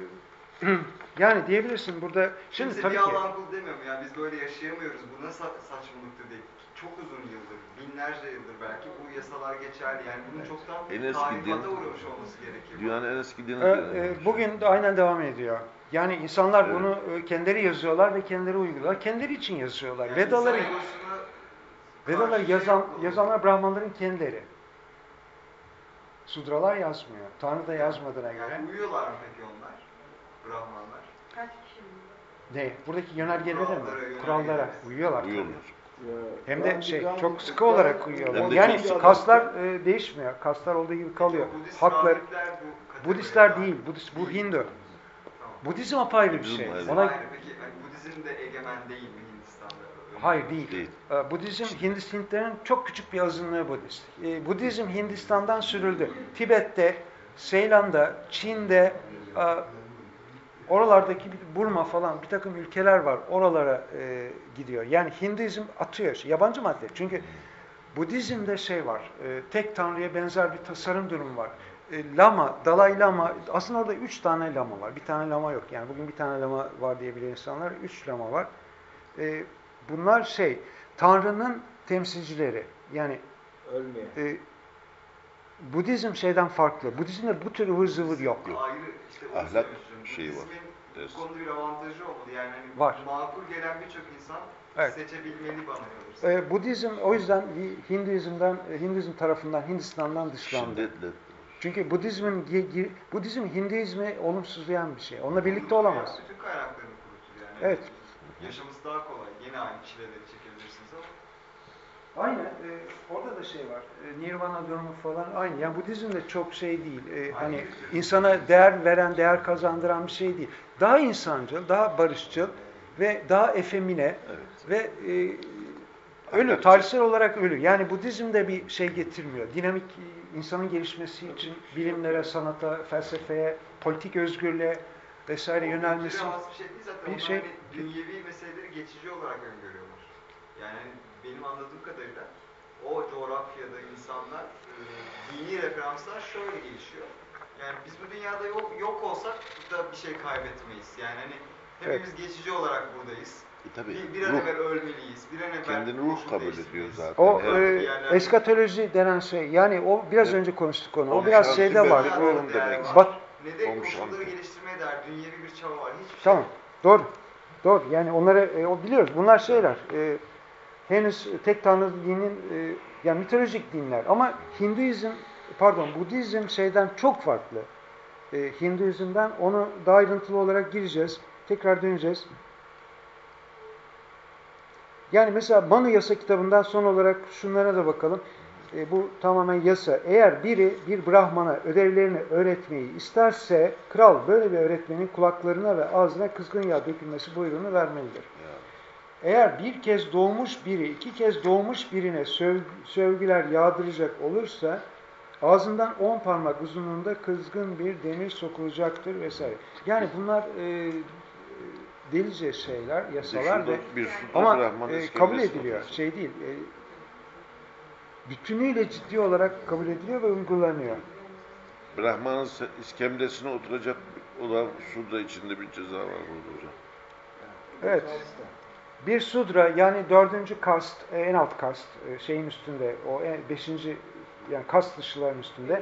A: Yani diyebilirsin burada. Şimdi
F: kimse
A: tabii
F: bir
A: ki.
F: Allah'ın kulu demiyorum. Yani biz böyle yaşayamıyoruz. Bu nasıl saçmalıktır değil. Çok uzun yıldır, binlerce yıldır belki bu yasalar geçerli. Yani bunun çoktan tarifata uğramış olması gerekiyor.
D: Dünyanın en eski dini.
A: Bugün de aynen devam ediyor. Yani insanlar bunu kendileri yazıyorlar ve kendileri uyguluyorlar. Kendileri için yazıyorlar.
F: Yani
A: Vedaları yazanlar Brahmanların kendileri. Sudralar yazmıyor. Tanrı da yazmadığına göre.
F: Yani uyuyorlar mı peki onlar? Brahmanlar.
C: Kaç kişi mi?
A: Ne? Buradaki yönergelere mi?
F: Kurallara,
A: Kurallara uyuyorlar.
D: Uyuyorlar.
A: Hem de çok sıkı olarak uyuyorlar. Yani kaslar değişmiyor. Kaslar olduğu gibi kalıyor. Hakları. Budistler değil. Bu Hindu.
F: Tamam.
A: Budizm apayrı bir şey.
F: Hayır, peki hani Budizm de egemen değil mi Hindistan'da?
A: Hayır değil. Budizm Hintlerin çok küçük bir azınlığı Budist. Budizm Hindistan'dan sürüldü. Tibet'te, Seylan'da, Çin'de, oralardaki Burma falan bir takım ülkeler var. Oralara gidiyor. Yani Hinduizm atıyor. Yabancı madde. Çünkü Budizm'de şey var. Tek tanrıya benzer bir tasarım durumu var. Lama, Dalai Lama, aslında orada 3 tane lama var. Bir tane lama yok. Yani bugün bir tane lama var diye bilen insanlar, 3 lama var. Bunlar Tanrı'nın temsilcileri. Yani Budizm şeyden farklı. Budizm'de bu tür ıvır zıvır yok.
F: Ayrı işte
D: ahlak şeyi var.
F: Bu konuda bir avantajı olmalı. Yani hani
A: var.
F: makul gelen birçok insan seçebilmeli bana kalırsa.
A: Budizm o yüzden Hinduizm tarafından, Hindistan'dan dışlandı.
D: Şiddetle.
A: Çünkü Budizm Hinduizmi olumsuzlayan bir şey. Onunla birlikte olamaz.
F: Bütün kaynaklarını kurutur yani.
A: Evet.
F: Yaşaması daha kolay. Yine aynı çileleri çekebilirsiniz ama.
A: Aynen. Orada da şey var. Nirvana durumu falan aynı. Yani Budizm de çok şey değil. Hani insana değer veren, değer kazandıran bir şey değil. Daha insancıl, daha barışçıl ve daha efemine ve ölü, tarihsel olarak ölü. Yani Budizm de bir şey getirmiyor. Dinamik insanın gelişmesi için bilimlere, sanata, felsefeye, politik özgürlüğe vesaire yönelmesi.
F: Bir şey değil zaten. Bir şey, dünyevi meseleleri geçici olarak öngörüyorlar. Yani benim anladığım kadarıyla o coğrafyada insanlar dini referanslar şöyle gelişiyor. Yani biz bu dünyada yok olsak da bir şey kaybetmeyiz. Yani hani hepimiz geçici olarak buradayız. Bir an evvel ölmeliyiz. Bir an evvel
D: kendini ruh kabul ediyor zaten.
A: O eskatoloji denen şey. Yani o biraz önce konuştuk onu. O biraz şeyde var.
F: Ne de koşulları geliştirmeye dair dünyevi bir çaba var. Hiçbir
A: tamam. Doğru. Doğru. Yani onları biliyoruz. Bunlar şeyler. Henüz tek tanrı dinin yani mitolojik dinler. Ama Budizm şeyden çok farklı. Hinduizm'den onu daha ayrıntılı olarak gireceğiz. Tekrar döneceğiz. Yani mesela Manu Yasa kitabından son olarak şunlara da bakalım. Bu tamamen yasa. Eğer biri bir Brahmana ödevlerini öğretmeyi isterse kral böyle bir öğretmenin kulaklarına ve ağzına kızgın yağ dökülmesi buyruğunu vermelidir. Eğer bir kez doğmuş biri, 2 kez doğmuş birine sövgüler yağdıracak olursa ağzından 10 parmak uzunluğunda kızgın bir demir sokulacaktır vesaire. Yani bunlar delice şeyler, yasalar ama kabul ediliyor. Şey değil. Bütünüyle ciddi olarak kabul ediliyor ve uygulanıyor.
D: Brahman'ın iskemlesine oturacak olan Sudra içinde bir ceza var burada hocam.
A: Evet. Bir Sudra yani 4. kast, en alt kast şeyin üstünde, o 5. yani kast dışıların üstünde.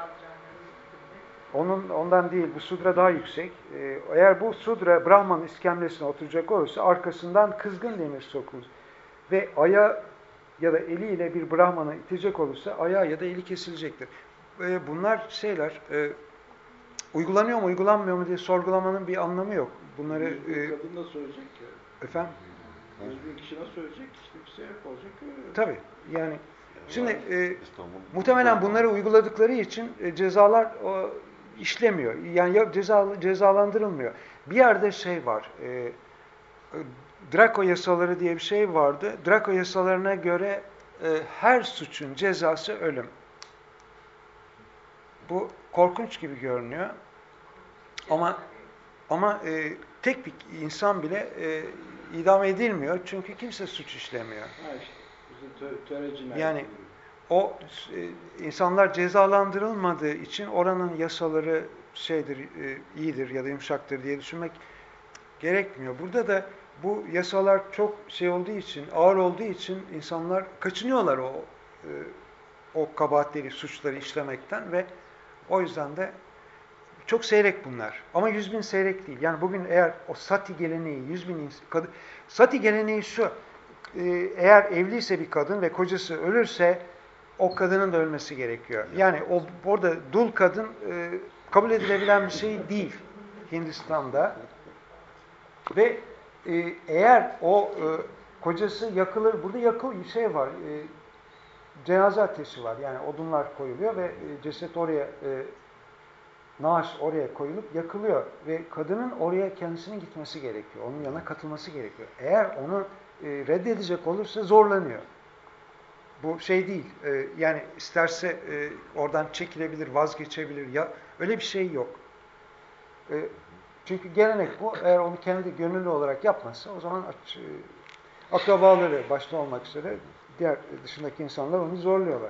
A: Ondan değil, bu Sudra daha yüksek. Eğer bu Sudra Brahman'ın iskemlesine oturacak olursa arkasından kızgın demir sokulur. Ve ayağı ya da eliyle bir Brahman'ı itecek olursa ayağı ya da eli kesilecektir. Bunlar şeyler uygulanıyor mu uygulanmıyor mu diye sorgulamanın bir anlamı yok. bunları
B: 100 bin kadın nasıl ölecek ya?
A: efendim
B: 100 bin kişi nasıl ölecek? İşte bir sebep olacak.
A: tabii yani şimdi
D: İstanbul
A: muhtemelen bunları uyguladıkları için cezalar işlemiyor. Yani cezalandırılmıyor. Bir yerde şey var. Draco yasaları diye bir şey vardı. Draco yasalarına göre her suçun cezası ölüm. Bu korkunç gibi görünüyor. Ama tek bir insan bile idam edilmiyor. Çünkü kimse suç işlemiyor.
B: Ha işte. Bizim töre cinayeti.
A: Yani o insanlar cezalandırılmadığı için oranın yasaları iyidir ya da yumuşaktır diye düşünmek gerekmiyor. Burada da bu yasalar çok olduğu için, ağır olduğu için insanlar kaçınıyorlar o kabahatleri, suçları işlemekten ve o yüzden de çok seyrek bunlar. Ama 100 bin seyrek değil. Yani bugün eğer o sati geleneği, 100 bin kadın, sati geleneği şu, eğer evliyse bir kadın ve kocası ölürse o kadının da ölmesi gerekiyor. Yani orada dul kadın kabul edilebilen bir şey değil Hindistan'da. Ve eğer o kocası yakılır, burada var, cenaze ateşi var. Yani odunlar koyuluyor ve ceset oraya, naaş oraya koyulup yakılıyor. Ve kadının oraya kendisinin gitmesi gerekiyor. Onun yanına katılması gerekiyor. Eğer onu reddedecek olursa zorlanıyor. Bu şey değil. Yani isterse oradan çekilebilir, vazgeçebilir. Ya öyle bir şey yok. Çünkü gelenek bu. Eğer onu kendi gönüllü olarak yapmazsa o zaman akrabaları başta olmak üzere diğer dışındaki insanlar onu zorluyorlar.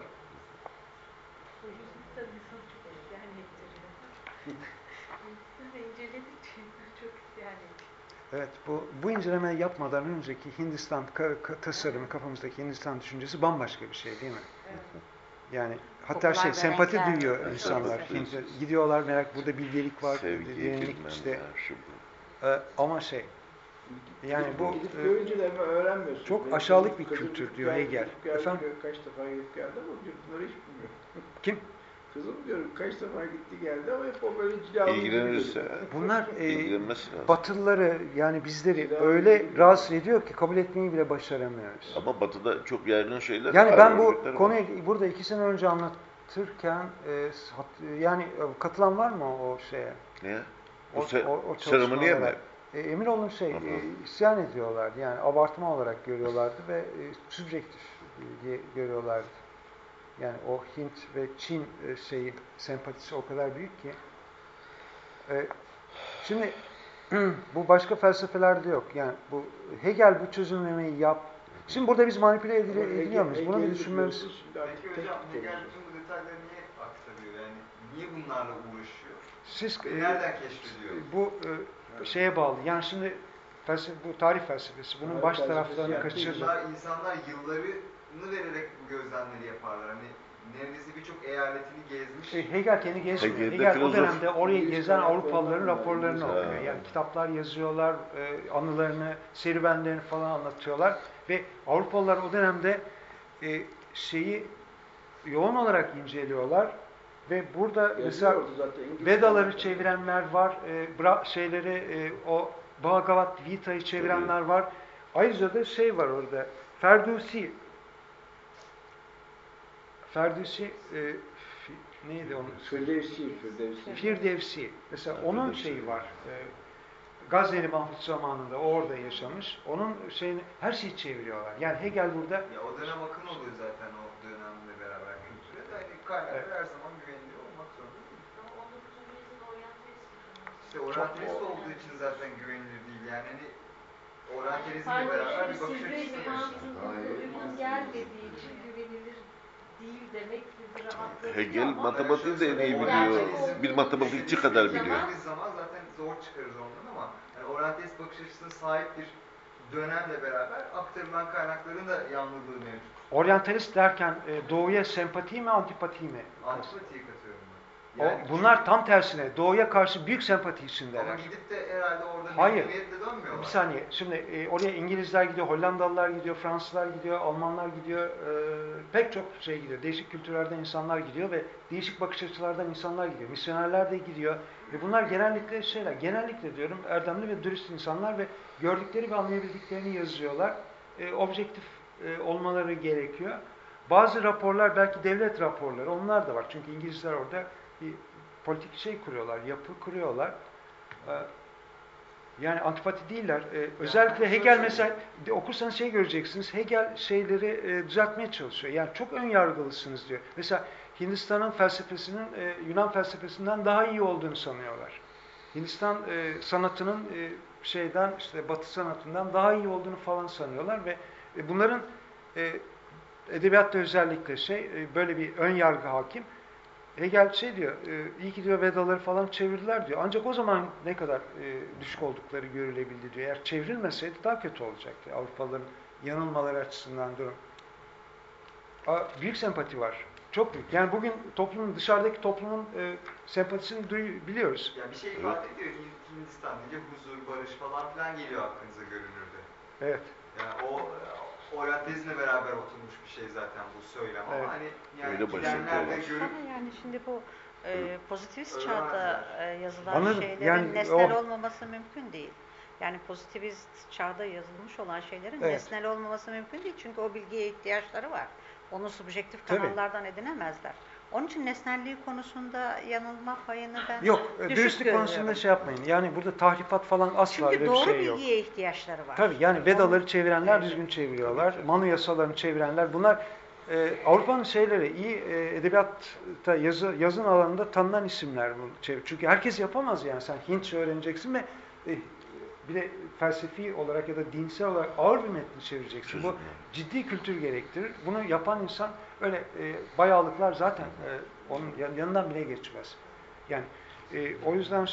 A: Evet, bu incelemeyi yapmadan önceki Hindistan tasarımı, kafamızdaki Hindistan düşüncesi bambaşka bir şey değil mi? Evet. Yani hatta sempati duyuyor insanlar. Gidiyorlar burada bilgelik var, derinlik işte. Ama yani bu çok aşağılık bir kültür diyor Hegel.
B: Efendim? Kaç defa gidip geldi ama bunları hiç bilmiyor.
A: Kim?
B: Kızım diyorum kaç defa gitti geldi ama hep o böyle cilalı.
D: İlgilenirse.
A: Bunlar Batılıları yani bizleri öyle rahatsız ediyor ki kabul etmeyi bile başaramıyoruz.
D: Ama Batı'da çok yaygın şeyler
A: yani
D: var.
A: Ben bu konuyu burada 2 sene önce anlatırken yani katılan var mı o şeye?
D: Niye?
A: O
D: seremoniye mi?
A: Emin olun isyan ediyorlar. Yani abartma olarak görüyorlardı ve subjektif diye görüyorlardı. Yani o Hint ve Çin sempatisi o kadar büyük ki. Şimdi bu başka felsefelerde yok. Yani bu Hegel bu çözümlemeyi Şimdi burada biz manipüle ediliyor muyuz? Bunu bir düşünmemiz.
F: Peki hocam Hegel bütün bu detayları niye aktarıyor? Yani niye bunlarla uğraşıyor?
A: Siz
F: nereden keşfediyor?
A: Bu şeye bağlı. Yani şimdi bu tarih felsefesi. Bunun baş taraflarını kaçırdı.
F: İnsanlar yıllarını vererek bu gözlemleri yaparlar. Hani neredeyse birçok eyaletini gezmiş.
A: Hegel kendi gezmiyor. Hegel o dönemde oraya gezen Avrupalıların raporlarını okuyor. Yani kitaplar yazıyorlar, anılarını, serüvenlerini falan anlatıyorlar. Ve Avrupalılar o dönemde yoğun olarak inceliyorlar. Ve burada mesela Vedaları çevirenler var, o Bhagavad Gita'yı çevirenler var. Ayrıca da var orada, Ferdusi neydi onun? Firdevsi. Mesela onun var. Gazeli Mahmut zamanında orada yaşamış. Onun her şeyi çeviriyorlar. Yani Hegel burada...
F: Ya o dönem akın oluyor zaten o dönemle beraber kültüre. Yani kaynaklar her zaman güvenilir olmak zorunda değil.
C: Ama 19. yüzyıl oryantalist.
F: İşte oryantalist olduğu için zaten güvenilir değil. Yani hani oryantalizmle beraber bir bakış açısı
C: uygun gelmediği için güvenilir değil demek sizi rahatlatıyor.
D: Hegel matematiği de en iyi biliyor. Bir matematikçi kadar biliyor.
F: Bir zaman zaten zor çıkarız ondan ama yani oryantalist bakış açısına sahip bir dönemle beraber aktarılan kaynakların da yanlılığı mevcut.
A: Oryantalist derken doğuya sempati mi, antipati mi?
F: Antipatiyi katıyorum ben. Yani
A: bunlar tam tersine doğuya karşı büyük sempati içindeler.
F: ama gidip de herhalde orada
A: Hayır.
F: medeniyetle dönmüyorlar.
A: Bir saniye. Şimdi oraya İngilizler gidiyor, Hollandalılar gidiyor, Fransızlar gidiyor, Almanlar gidiyor. Pek çok şey gidiyor. Değişik kültürlerden insanlar gidiyor ve değişik bakış açılardan insanlar gidiyor. Misyonerler de gidiyor. Bunlar genellikle diyorum erdemli ve dürüst insanlar ve gördükleri ve anlayabildiklerini yazıyorlar. Objektif olmaları gerekiyor. Bazı raporlar belki devlet raporları, onlar da var. Çünkü İngilizler orada bir politik şey kuruyorlar, yapı kuruyorlar. Yani antipati değiller. Özellikle Hegel mesela okursanız şey göreceksiniz. Hegel şeyleri düzeltmeye çalışıyor. Yani çok ön yargılısınız diyor. Mesela Hindistan'ın felsefesinin Yunan felsefesinden daha iyi olduğunu sanıyorlar. Hindistan sanatının işte Batı sanatından daha iyi olduğunu falan sanıyorlar ve bunların edebiyatta özellikle böyle bir ön yargı hakim. Hegel diyor, iyi ki diyor Vedaları falan çevirdiler diyor. Ancak o zaman ne kadar düşük oldukları görülebildi diyor. Eğer çevrilmeseydi daha kötü olacaktı Avrupalıların yanılmaları açısından durum. Büyük sempati var. Çok büyük. Yani bugün dışarıdaki toplumun sempatisini biliyoruz.
F: Ya bir şey ifade ediyor. Hindistan deyince huzur, barış falan filan geliyor aklınıza görünürde.
A: Evet.
F: Yani o oryantalizmle beraber oturmuş bir şey zaten bu söylem ama
A: Evet.
F: hani yani
D: Öyle
F: gidenler de
D: başarılı
F: görüp
E: Ama yani şimdi bu pozitivist çağda yazılan
A: Anladım.
E: şeylerin
A: Yani
E: nesnel olmaması mümkün değil. Yani pozitivist çağda yazılmış olan şeylerin
A: Evet.
E: nesnel olmaması mümkün değil. Çünkü o bilgiye ihtiyaçları var. Onu subjektif
A: Tabii.
E: kanallardan edinemezler. Onun için nesnelliği konusunda yanılma payını ben
A: Yok,
E: düşük
A: dürüstlük
E: görüyorum.
A: konusunda şey yapmayın. Yani burada tahrifat falan asla
E: Çünkü
A: öyle bir
E: doğru
A: şey yok.
E: bilgiye ihtiyaçları var.
A: Tabii yani Vedaları çevirenler
E: Evet.
A: düzgün çeviriyorlar. Manu yasalarını çevirenler. Bunlar Avrupa'nın iyi edebiyatta yazın alanında tanınan isimler. Çünkü herkes yapamaz yani. Sen Hintçe öğreneceksin ve bir de felsefi olarak ya da dinsel olarak ağır bir metni çevireceksin. Bu ciddi kültür gerektirir. Bunu yapan insan öyle bayağılıklar zaten onun yanından bile geçmez. Yani o yüzden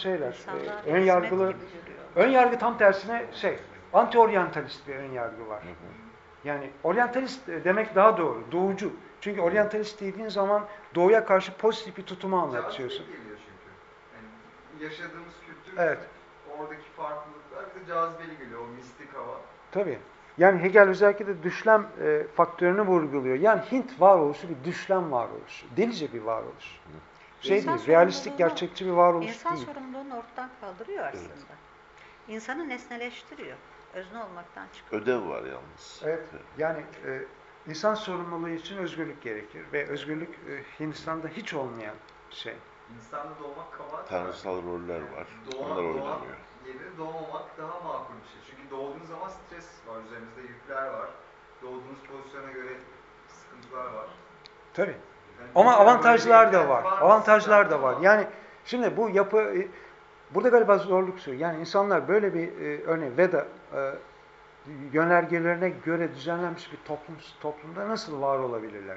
A: ön yargı tam tersine anti-oryantalist bir ön yargı var. Yani oryantalist demek daha doğru, doğucu. Çünkü oryantalist dediğin zaman doğuya karşı pozitif bir tutumu anlatıyorsun.
F: cazibeli geliyor çünkü. Yani yaşadığımız kültür,
A: Evet.
F: oradaki farklılıklar bize cazibeli geliyor, o mistik hava.
A: Tabii. Yani Hegel özellikle de düşlem faktörünü vurguluyor. Yani Hint varoluşu bir düşlem varoluşu. Delice bir varoluş. Realistik, gerçekçi bir varoluş
E: İnsan
A: değil.
E: sorumluluğunu ortadan kaldırıyor aslında. Evet. İnsanı nesneleştiriyor. Özne olmaktan çıkıyor.
D: Ödev var yalnız.
A: Evet. Yani insan sorumluluğu için özgürlük gerekir. Ve özgürlük Hindistan'da hiç olmayan şey.
F: Hindistan'da doğmak kabahat.
D: Tanrısal roller var. Onlar
F: Doğmak
D: oynanıyor.
F: yerine doğmamak daha makul bir şey. Çünkü doğduğunuz zaman stres var, üzerinizde yükler var. Doğduğunuz pozisyona göre sıkıntılar var.
A: Tabii.
F: Yani
A: Ama avantajlar da var.
F: var.
A: Avantajlar da var. Yani şimdi bu yapı burada galiba zorluk şu. Yani insanlar böyle bir örneğin Veda yönergelerine göre düzenlenmiş bir toplumda nasıl var olabilirler?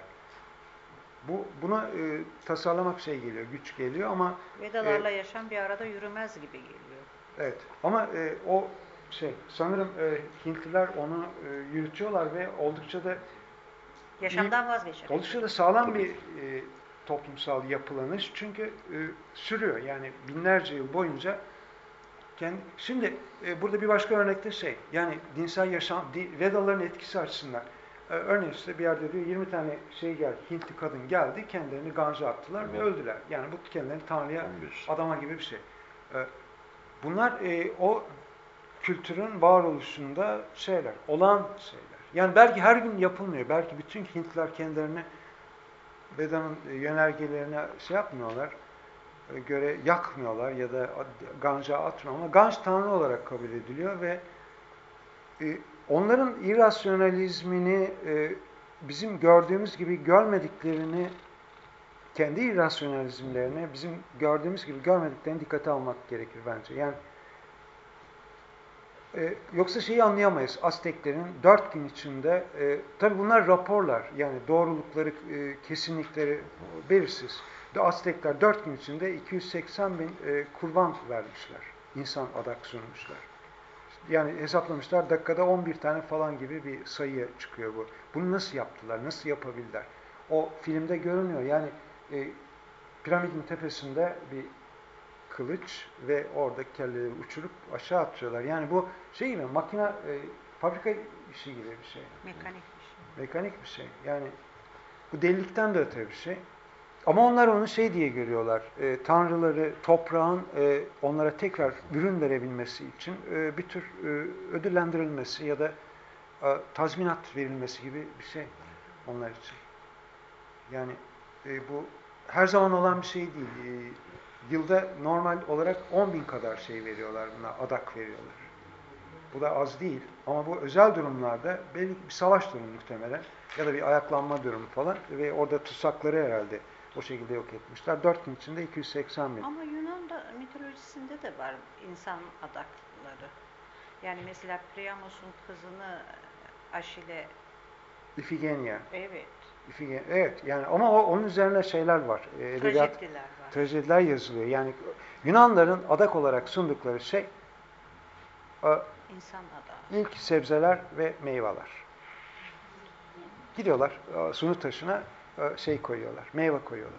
A: Buna tasarlamak güç geliyor ama
E: Vedalarla yaşam bir arada yürümez gibi geliyor.
A: evet. Ama sanırım Hintliler onu yürütüyorlar ve oldukça da
E: Yaşamdan vazgeçer.
A: oldukça da sağlam bir toplumsal yapılanış. Çünkü sürüyor. Yani binlerce yıl boyunca şimdi burada bir başka örnekte yani dinsel yaşam, Vedaların etkisi açısından örneğin bir yerde diyor 20 tane geldi, Hintli kadın geldi, kendilerini ganja attılar ve öldüler. Yani bu kendilerini Tanrı'ya adama gibi bir şey. Bunlar o kültürün varoluşunda olağan şeyler. Yani belki her gün yapılmıyor. Belki bütün Hintliler kendilerini Veda'nın yönergelerine yapmıyorlar. Göre yakmıyorlar ya da ganja atmıyorlar. Ama ganj Tanrı olarak kabul ediliyor ve onların irrasyonalizmini bizim gördüğümüz gibi görmediklerini, kendi irrasyonalizmlerini bizim gördüğümüz gibi görmediklerini dikkate almak gerekir bence. Yani yoksa anlayamayız. Azteklerin 4 gün içinde, tabii bunlar raporlar, yani doğrulukları, kesinlikleri belirsiz. Aztekler 4 gün içinde 280 bin kurban vermişler. İnsan adak sunmuşlar. Yani hesaplamışlar, dakikada 11 tane falan gibi bir sayı çıkıyor bu. Bunu nasıl yaptılar, nasıl yapabildiler? O filmde görünüyor. Yani piramidin tepesinde bir kılıç ve oradaki kelleleri uçurup aşağı atıyorlar. Yani bu şey gibi, makine, fabrika işi gibi bir şey.
E: Mekanik bir şey.
A: Mekanik bir şey. Yani bu delilikten de öte bir şey. Ama onlar onu şey diye görüyorlar. Tanrıları, toprağın onlara tekrar ürün verebilmesi için bir tür ödüllendirilmesi ya da tazminat verilmesi gibi bir şey onlar için. Yani bu her zaman olan bir şey değil. Yılda normal olarak 10.000 kadar şey veriyorlar buna, adak veriyorlar. Bu da az değil ama bu özel durumlarda belki bir savaş durumu muhtemelen ya da bir ayaklanma durumu falan ve orada tutsakları herhalde o şekilde yok etmişler. 4 gün içinde 280.000.
E: Ama Yunan'da mitolojisinde de var insan adakları. Yani mesela Priamos'un kızını Aşile.
A: İfigenia.
E: Evet.
A: Evet yani ama onun üzerine şeyler var.
E: Trajediler var.
A: Trajediler yazılıyor. Yani Yunanların adak olarak sundukları şey
E: İnsan adağı.
A: İlk sebzeler ve meyveler. Gidiyorlar sunu taşına şey koyuyorlar, meyve koyuyorlar.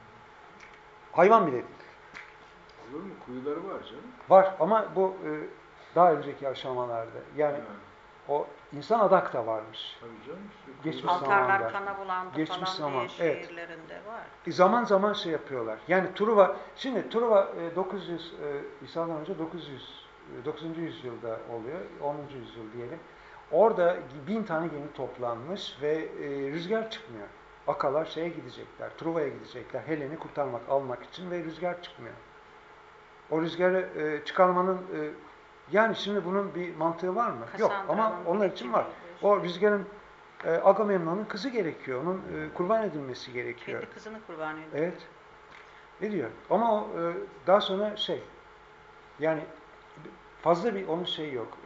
A: Hayvan bile değil.
B: Olur mu? Kuyuları var canım.
A: Var ama bu daha önceki aşamalarda. Yani o insan adak da varmış.
B: Tabii canım.
A: Geçmiş
E: Altarlar
A: zamanda.
E: kana bulandı
A: Geçmiş
E: falan
A: zaman,
E: diye
A: evet.
E: şehirlerinde var.
A: Zaman zaman şey yapıyorlar. Yani Truva, şimdi Truva 900 İsa'dan önce 9. yüzyılda oluyor. 10. yüzyıl diyelim. Orada 1000 tane gemi toplanmış ve rüzgar çıkmıyor. Akalar şeye gidecekler, Truva'ya gidecekler. Helen'i kurtarmak, almak için ve rüzgar çıkmıyor. O rüzgarı çıkarmanın yani şimdi bunun bir mantığı var mı? Yok ama onlar için var. O rüzgarın Agamemnon'un kızı gerekiyor. Onun kurban edilmesi gerekiyor.
E: Kendi kızını kurban ediyor.
A: Evet. Ediyor. Ama o daha sonra şey yani fazla bir onun şeyi yok.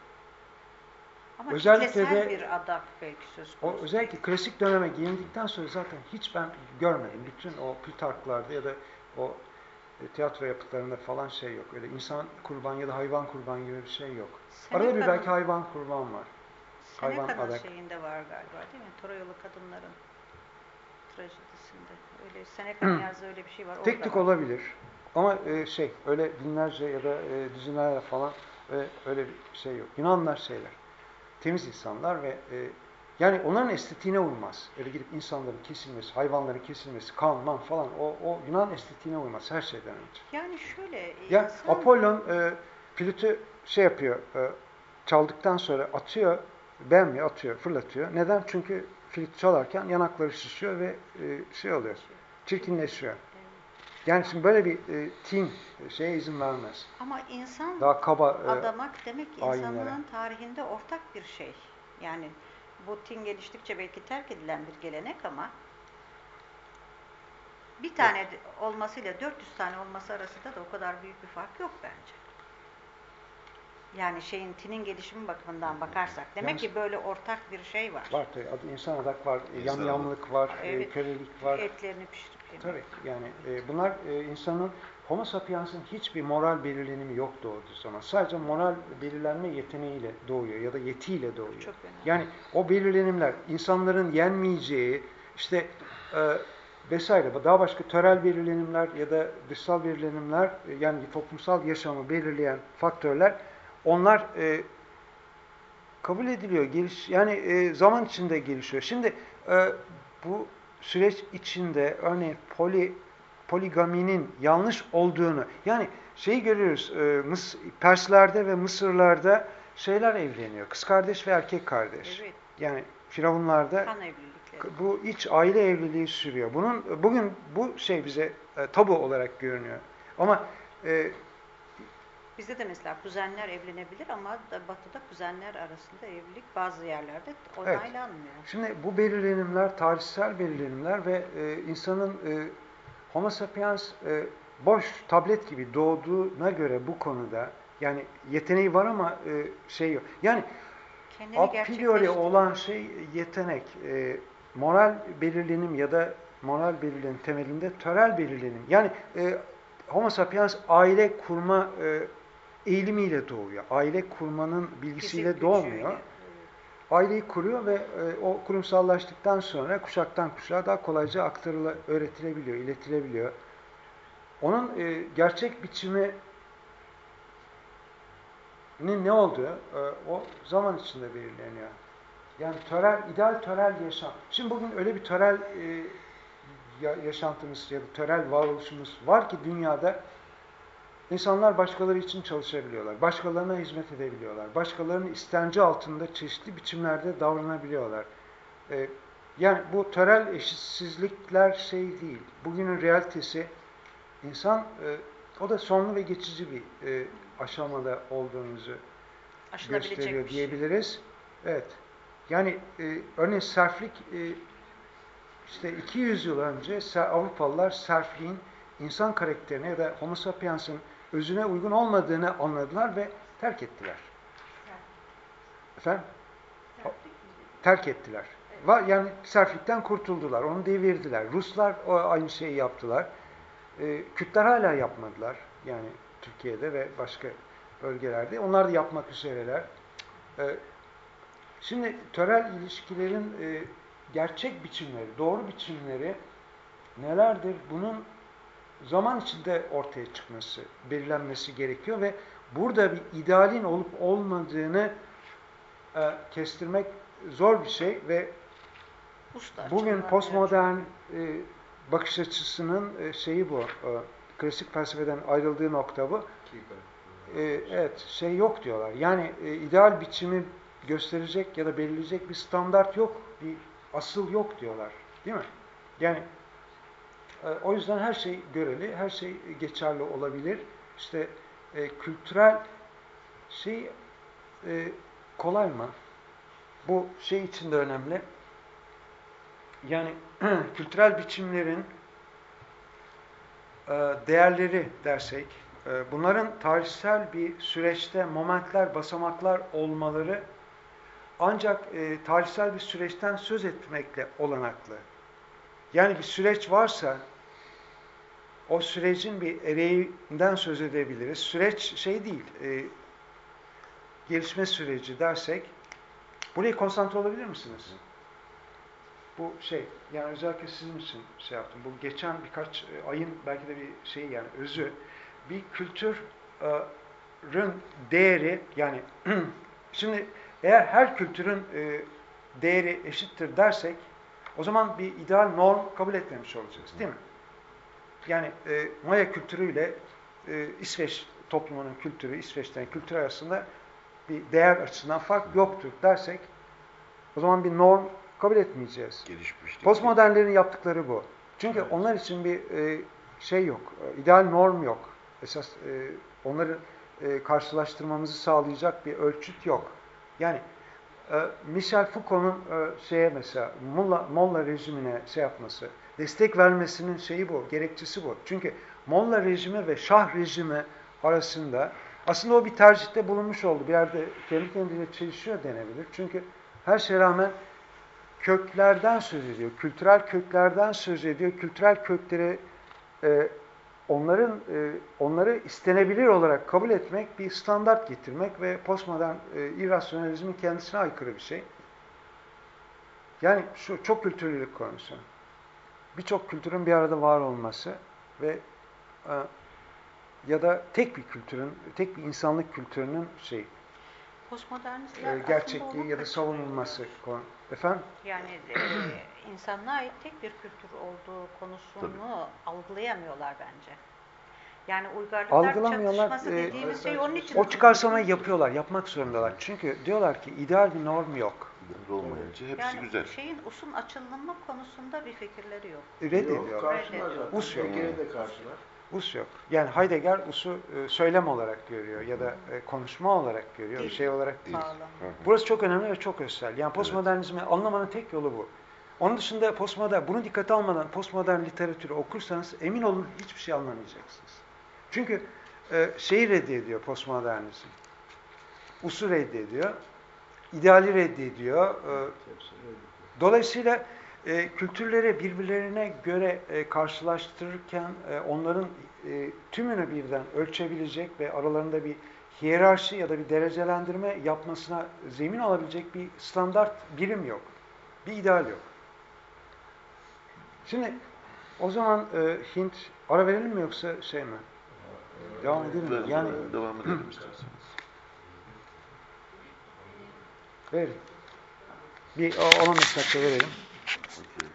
E: Ama
A: özellikle
E: kitlesel
A: de
E: bir adak belki söz
A: o
E: konusu.
A: özellikle klasik döneme gelindikten sonra zaten hiç ben görmedim. Bütün o Plutarklarda ya da o tiyatro yapıtlarında falan şey yok. Öyle insan kurban ya da hayvan kurban gibi bir şey yok. Arada bir belki hayvan kurban var.
E: Seneca'nın şeyinde var galiba değil mi? Troyalı kadınların trajedisinde. Öyle Seneca'nın yazdığı öyle bir şey var.
A: Tek tük olabilir. Ama öyle binlerce ya da düzinlerle falan öyle bir şey yok. Yunanlılar şeyler. Temiz insanlar ve yani onların estetiğine uymaz. Öyle gidip insanların kesilmesi, hayvanların kesilmesi, kan, man falan o Yunan estetiğine uymaz her şeyden önce.
E: Yani şöyle
A: Ya Apollon flütü şey yapıyor, çaldıktan sonra atıyor, beğenmiyor, atıyor, fırlatıyor. Neden? Çünkü flüt çalarken yanakları şişiyor ve şey oluyor, çirkinleşiyor. Yani şimdi böyle bir tin şeye izin vermez.
E: Ama insan
A: daha kaba
E: adamak demek
A: ayinlere.
E: insanlığın tarihinde ortak bir şey. Yani bu tin geliştikçe belki terk edilen bir gelenek ama bir tane olmasıyla 400 tane olması arasında da o kadar büyük bir fark yok bence. Yani tinin gelişimi bakımından bakarsak. Demek ki böyle ortak bir şey var.
A: Var tabii. İnsan adak var, yamyamlık var,
E: evet,
A: kölelik var.
E: Etlerini pişirip yemek.
A: Tabii yani bunlar insanın Homo sapiens'in hiçbir moral belirlenimi yok doğduğu zaman. Sadece moral belirlenme yeteneğiyle doğuyor ya da yetiyle doğuyor.
E: Çok önemli.
A: Yani o belirlenimler insanların yenmeyeceği işte vesaire daha başka törel belirlenimler ya da dışsal belirlenimler yani toplumsal yaşamı belirleyen faktörler onlar kabul ediliyor. Yani zaman içinde gelişiyor. Şimdi bu süreç içinde örneğin poligaminin yanlış olduğunu yani şeyi görüyoruz Perslerde ve Mısırlarda şeyler evleniyor. Kız kardeş ve erkek kardeş.
E: Evet.
A: Yani Firavunlarda
E: kan evlilikleri.
A: bu iç aile evliliği sürüyor. Bugün bu şey bize tabu olarak görünüyor. Ama
E: bizde de mesela kuzenler evlenebilir ama Batı'da kuzenler arasında evlilik bazı yerlerde onaylanmıyor.
A: Evet. Şimdi bu belirlenimler, tarihsel belirlenimler ve insanın Homo sapiens boş tablet gibi doğduğuna göre bu konuda yani yeteneği var ama şey yok. Yani a priori olan şey yetenek, moral belirlenim ya da moral belirlenim temelinde törel belirlenim. Yani Homo sapiens aile kurma eğilimiyle doğuyor. Aile kurmanın bilgisiyle doğmuyor. aileyi kuruyor ve o kurumsallaştıktan sonra kuşaktan kuşağa daha kolayca öğretilebiliyor, iletilebiliyor. Onun gerçek biçimi ne olduğu o zaman içinde belirleniyor. Yani ideal törel yaşam. Şimdi bugün öyle bir törel yaşantımız ya da törel varoluşumuz var ki dünyada insanlar başkaları için çalışabiliyorlar. Başkalarına hizmet edebiliyorlar. Başkalarının istenci altında çeşitli biçimlerde davranabiliyorlar. Yani bu törel eşitsizlikler şey değil. Bugünün realitesi insan o da sonlu ve geçici bir aşamada olduğumuzu gösteriyor diyebiliriz. Evet. Yani örneğin serflik işte 200 yıl önce Avrupalılar serfliğin insan karakterine ya da Homo sapiens'in özüne uygun olmadığını anladılar ve terk ettiler. Efendim? Terk ettiler. Yani serflikten kurtuldular. Onu devirdiler. Ruslar aynı şeyi yaptılar. Kürtler hala yapmadılar. Yani Türkiye'de ve başka bölgelerde. Onlar da yapmak üzereler. Şimdi törel ilişkilerin gerçek biçimleri, doğru biçimleri nelerdir? Bunun zaman içinde ortaya çıkması, belirlenmesi gerekiyor ve burada bir idealin olup olmadığını kestirmek zor bir şey ve bugün postmodern bakış açısının şeyi bu, klasik felsefeden ayrıldığı nokta bu. Evet, şey yok diyorlar. Yani ideal biçimi gösterecek ya da belirleyecek bir standart yok, bir asıl yok diyorlar. Değil mi? Yani o yüzden her şey göreli, her şey geçerli olabilir. İşte kültürel şey kolay mı? Bu şey için de önemli. Yani kültürel biçimlerin değerleri dersek, bunların tarihsel bir süreçte momentler, basamaklar olmaları ancak tarihsel bir süreçten söz etmekle olanaklı. Yani bir süreç varsa o sürecin bir ereğinden söz edebiliriz. Süreç şey değil, gelişme süreci dersek, buraya konsantre olabilir misiniz? Bu şey, yani özellikle sizin için şey yaptım. Bu geçen birkaç ayın belki de bir şey yani özü. Bir kültürün değeri, yani şimdi eğer her kültürün değeri eşittir dersek, o zaman bir ideal norm kabul etmemiş olacağız, değil mi? Yani Maya kültürüyle İsveç toplumunun kültürü, İsveç'ten kültür arasında bir değer açısından fark yoktur dersek, o zaman bir norm kabul etmeyeceğiz. Postmodernlerin yaptıkları bu. Çünkü evet, onlar için bir şey yok, ideal norm yok. Esas onları karşılaştırmamızı sağlayacak bir ölçüt yok. Yani Michel Foucault'un şeye mesela Molla rejimine şey yapması, destek vermesinin şeyi bu, gerekçesi bu. Çünkü Molla rejimi ve Şah rejimi arasında aslında o bir tercihte bulunmuş oldu. Bir yerde kendi kendine çelişiyor denebilir. Çünkü her şeye rağmen köklerden söz ediyor, kültürel köklerden söz ediyor. Kültürel kökleri onları istenebilir olarak kabul etmek, bir standart getirmek ve postmodern irrasyonalizmin kendisine aykırı bir şey. Yani şu çok kültürlülük konusu. Birçok kültürün bir arada var olması ve ya da tek bir kültürün, tek bir insanlık kültürünün gerçekliği ya da savunulması. Efendim?
E: Yani insanlığa ait tek bir kültür olduğu konusunu algılayamıyorlar bence. Yani uygarlıklar çatışması dediğimiz şey onun için.
A: O çıkarsamayı yapıyorlar, yapmak zorundalar. Çünkü diyorlar ki ideal bir norm yok.
D: Olmayınca hepsi
E: yani
D: güzel.
E: Şeyin usun açılımı konusunda bir fikirleri yok.
A: Reddediyorlar.
B: Us yok.
A: Us yok. Yani Heidegger usu söylem olarak görüyor ya da konuşma olarak görüyor, bir şey olarak değil. Burası çok önemli ve çok özel. Yani postmodernizmi anlamanın tek yolu bu. Onun dışında bunu dikkate almadan postmodern literatürü okursanız emin olun hiçbir şey anlamayacaksınız. Çünkü şeyi reddediyor postmodernizm. Usu reddediyor. İdeali reddediyor. Dolayısıyla kültürleri birbirlerine göre karşılaştırırken onların tümünü birden ölçebilecek ve aralarında bir hiyerarşi ya da bir derecelendirme yapmasına zemin olabilecek bir standart birim yok. Bir ideal yok. Şimdi o zaman Hint ara verelim mi yoksa şey mi? Devam edelim mi? Yani
D: devam edelim isterseniz.
A: verin. Bir 10 dakika verelim.
D: Okay.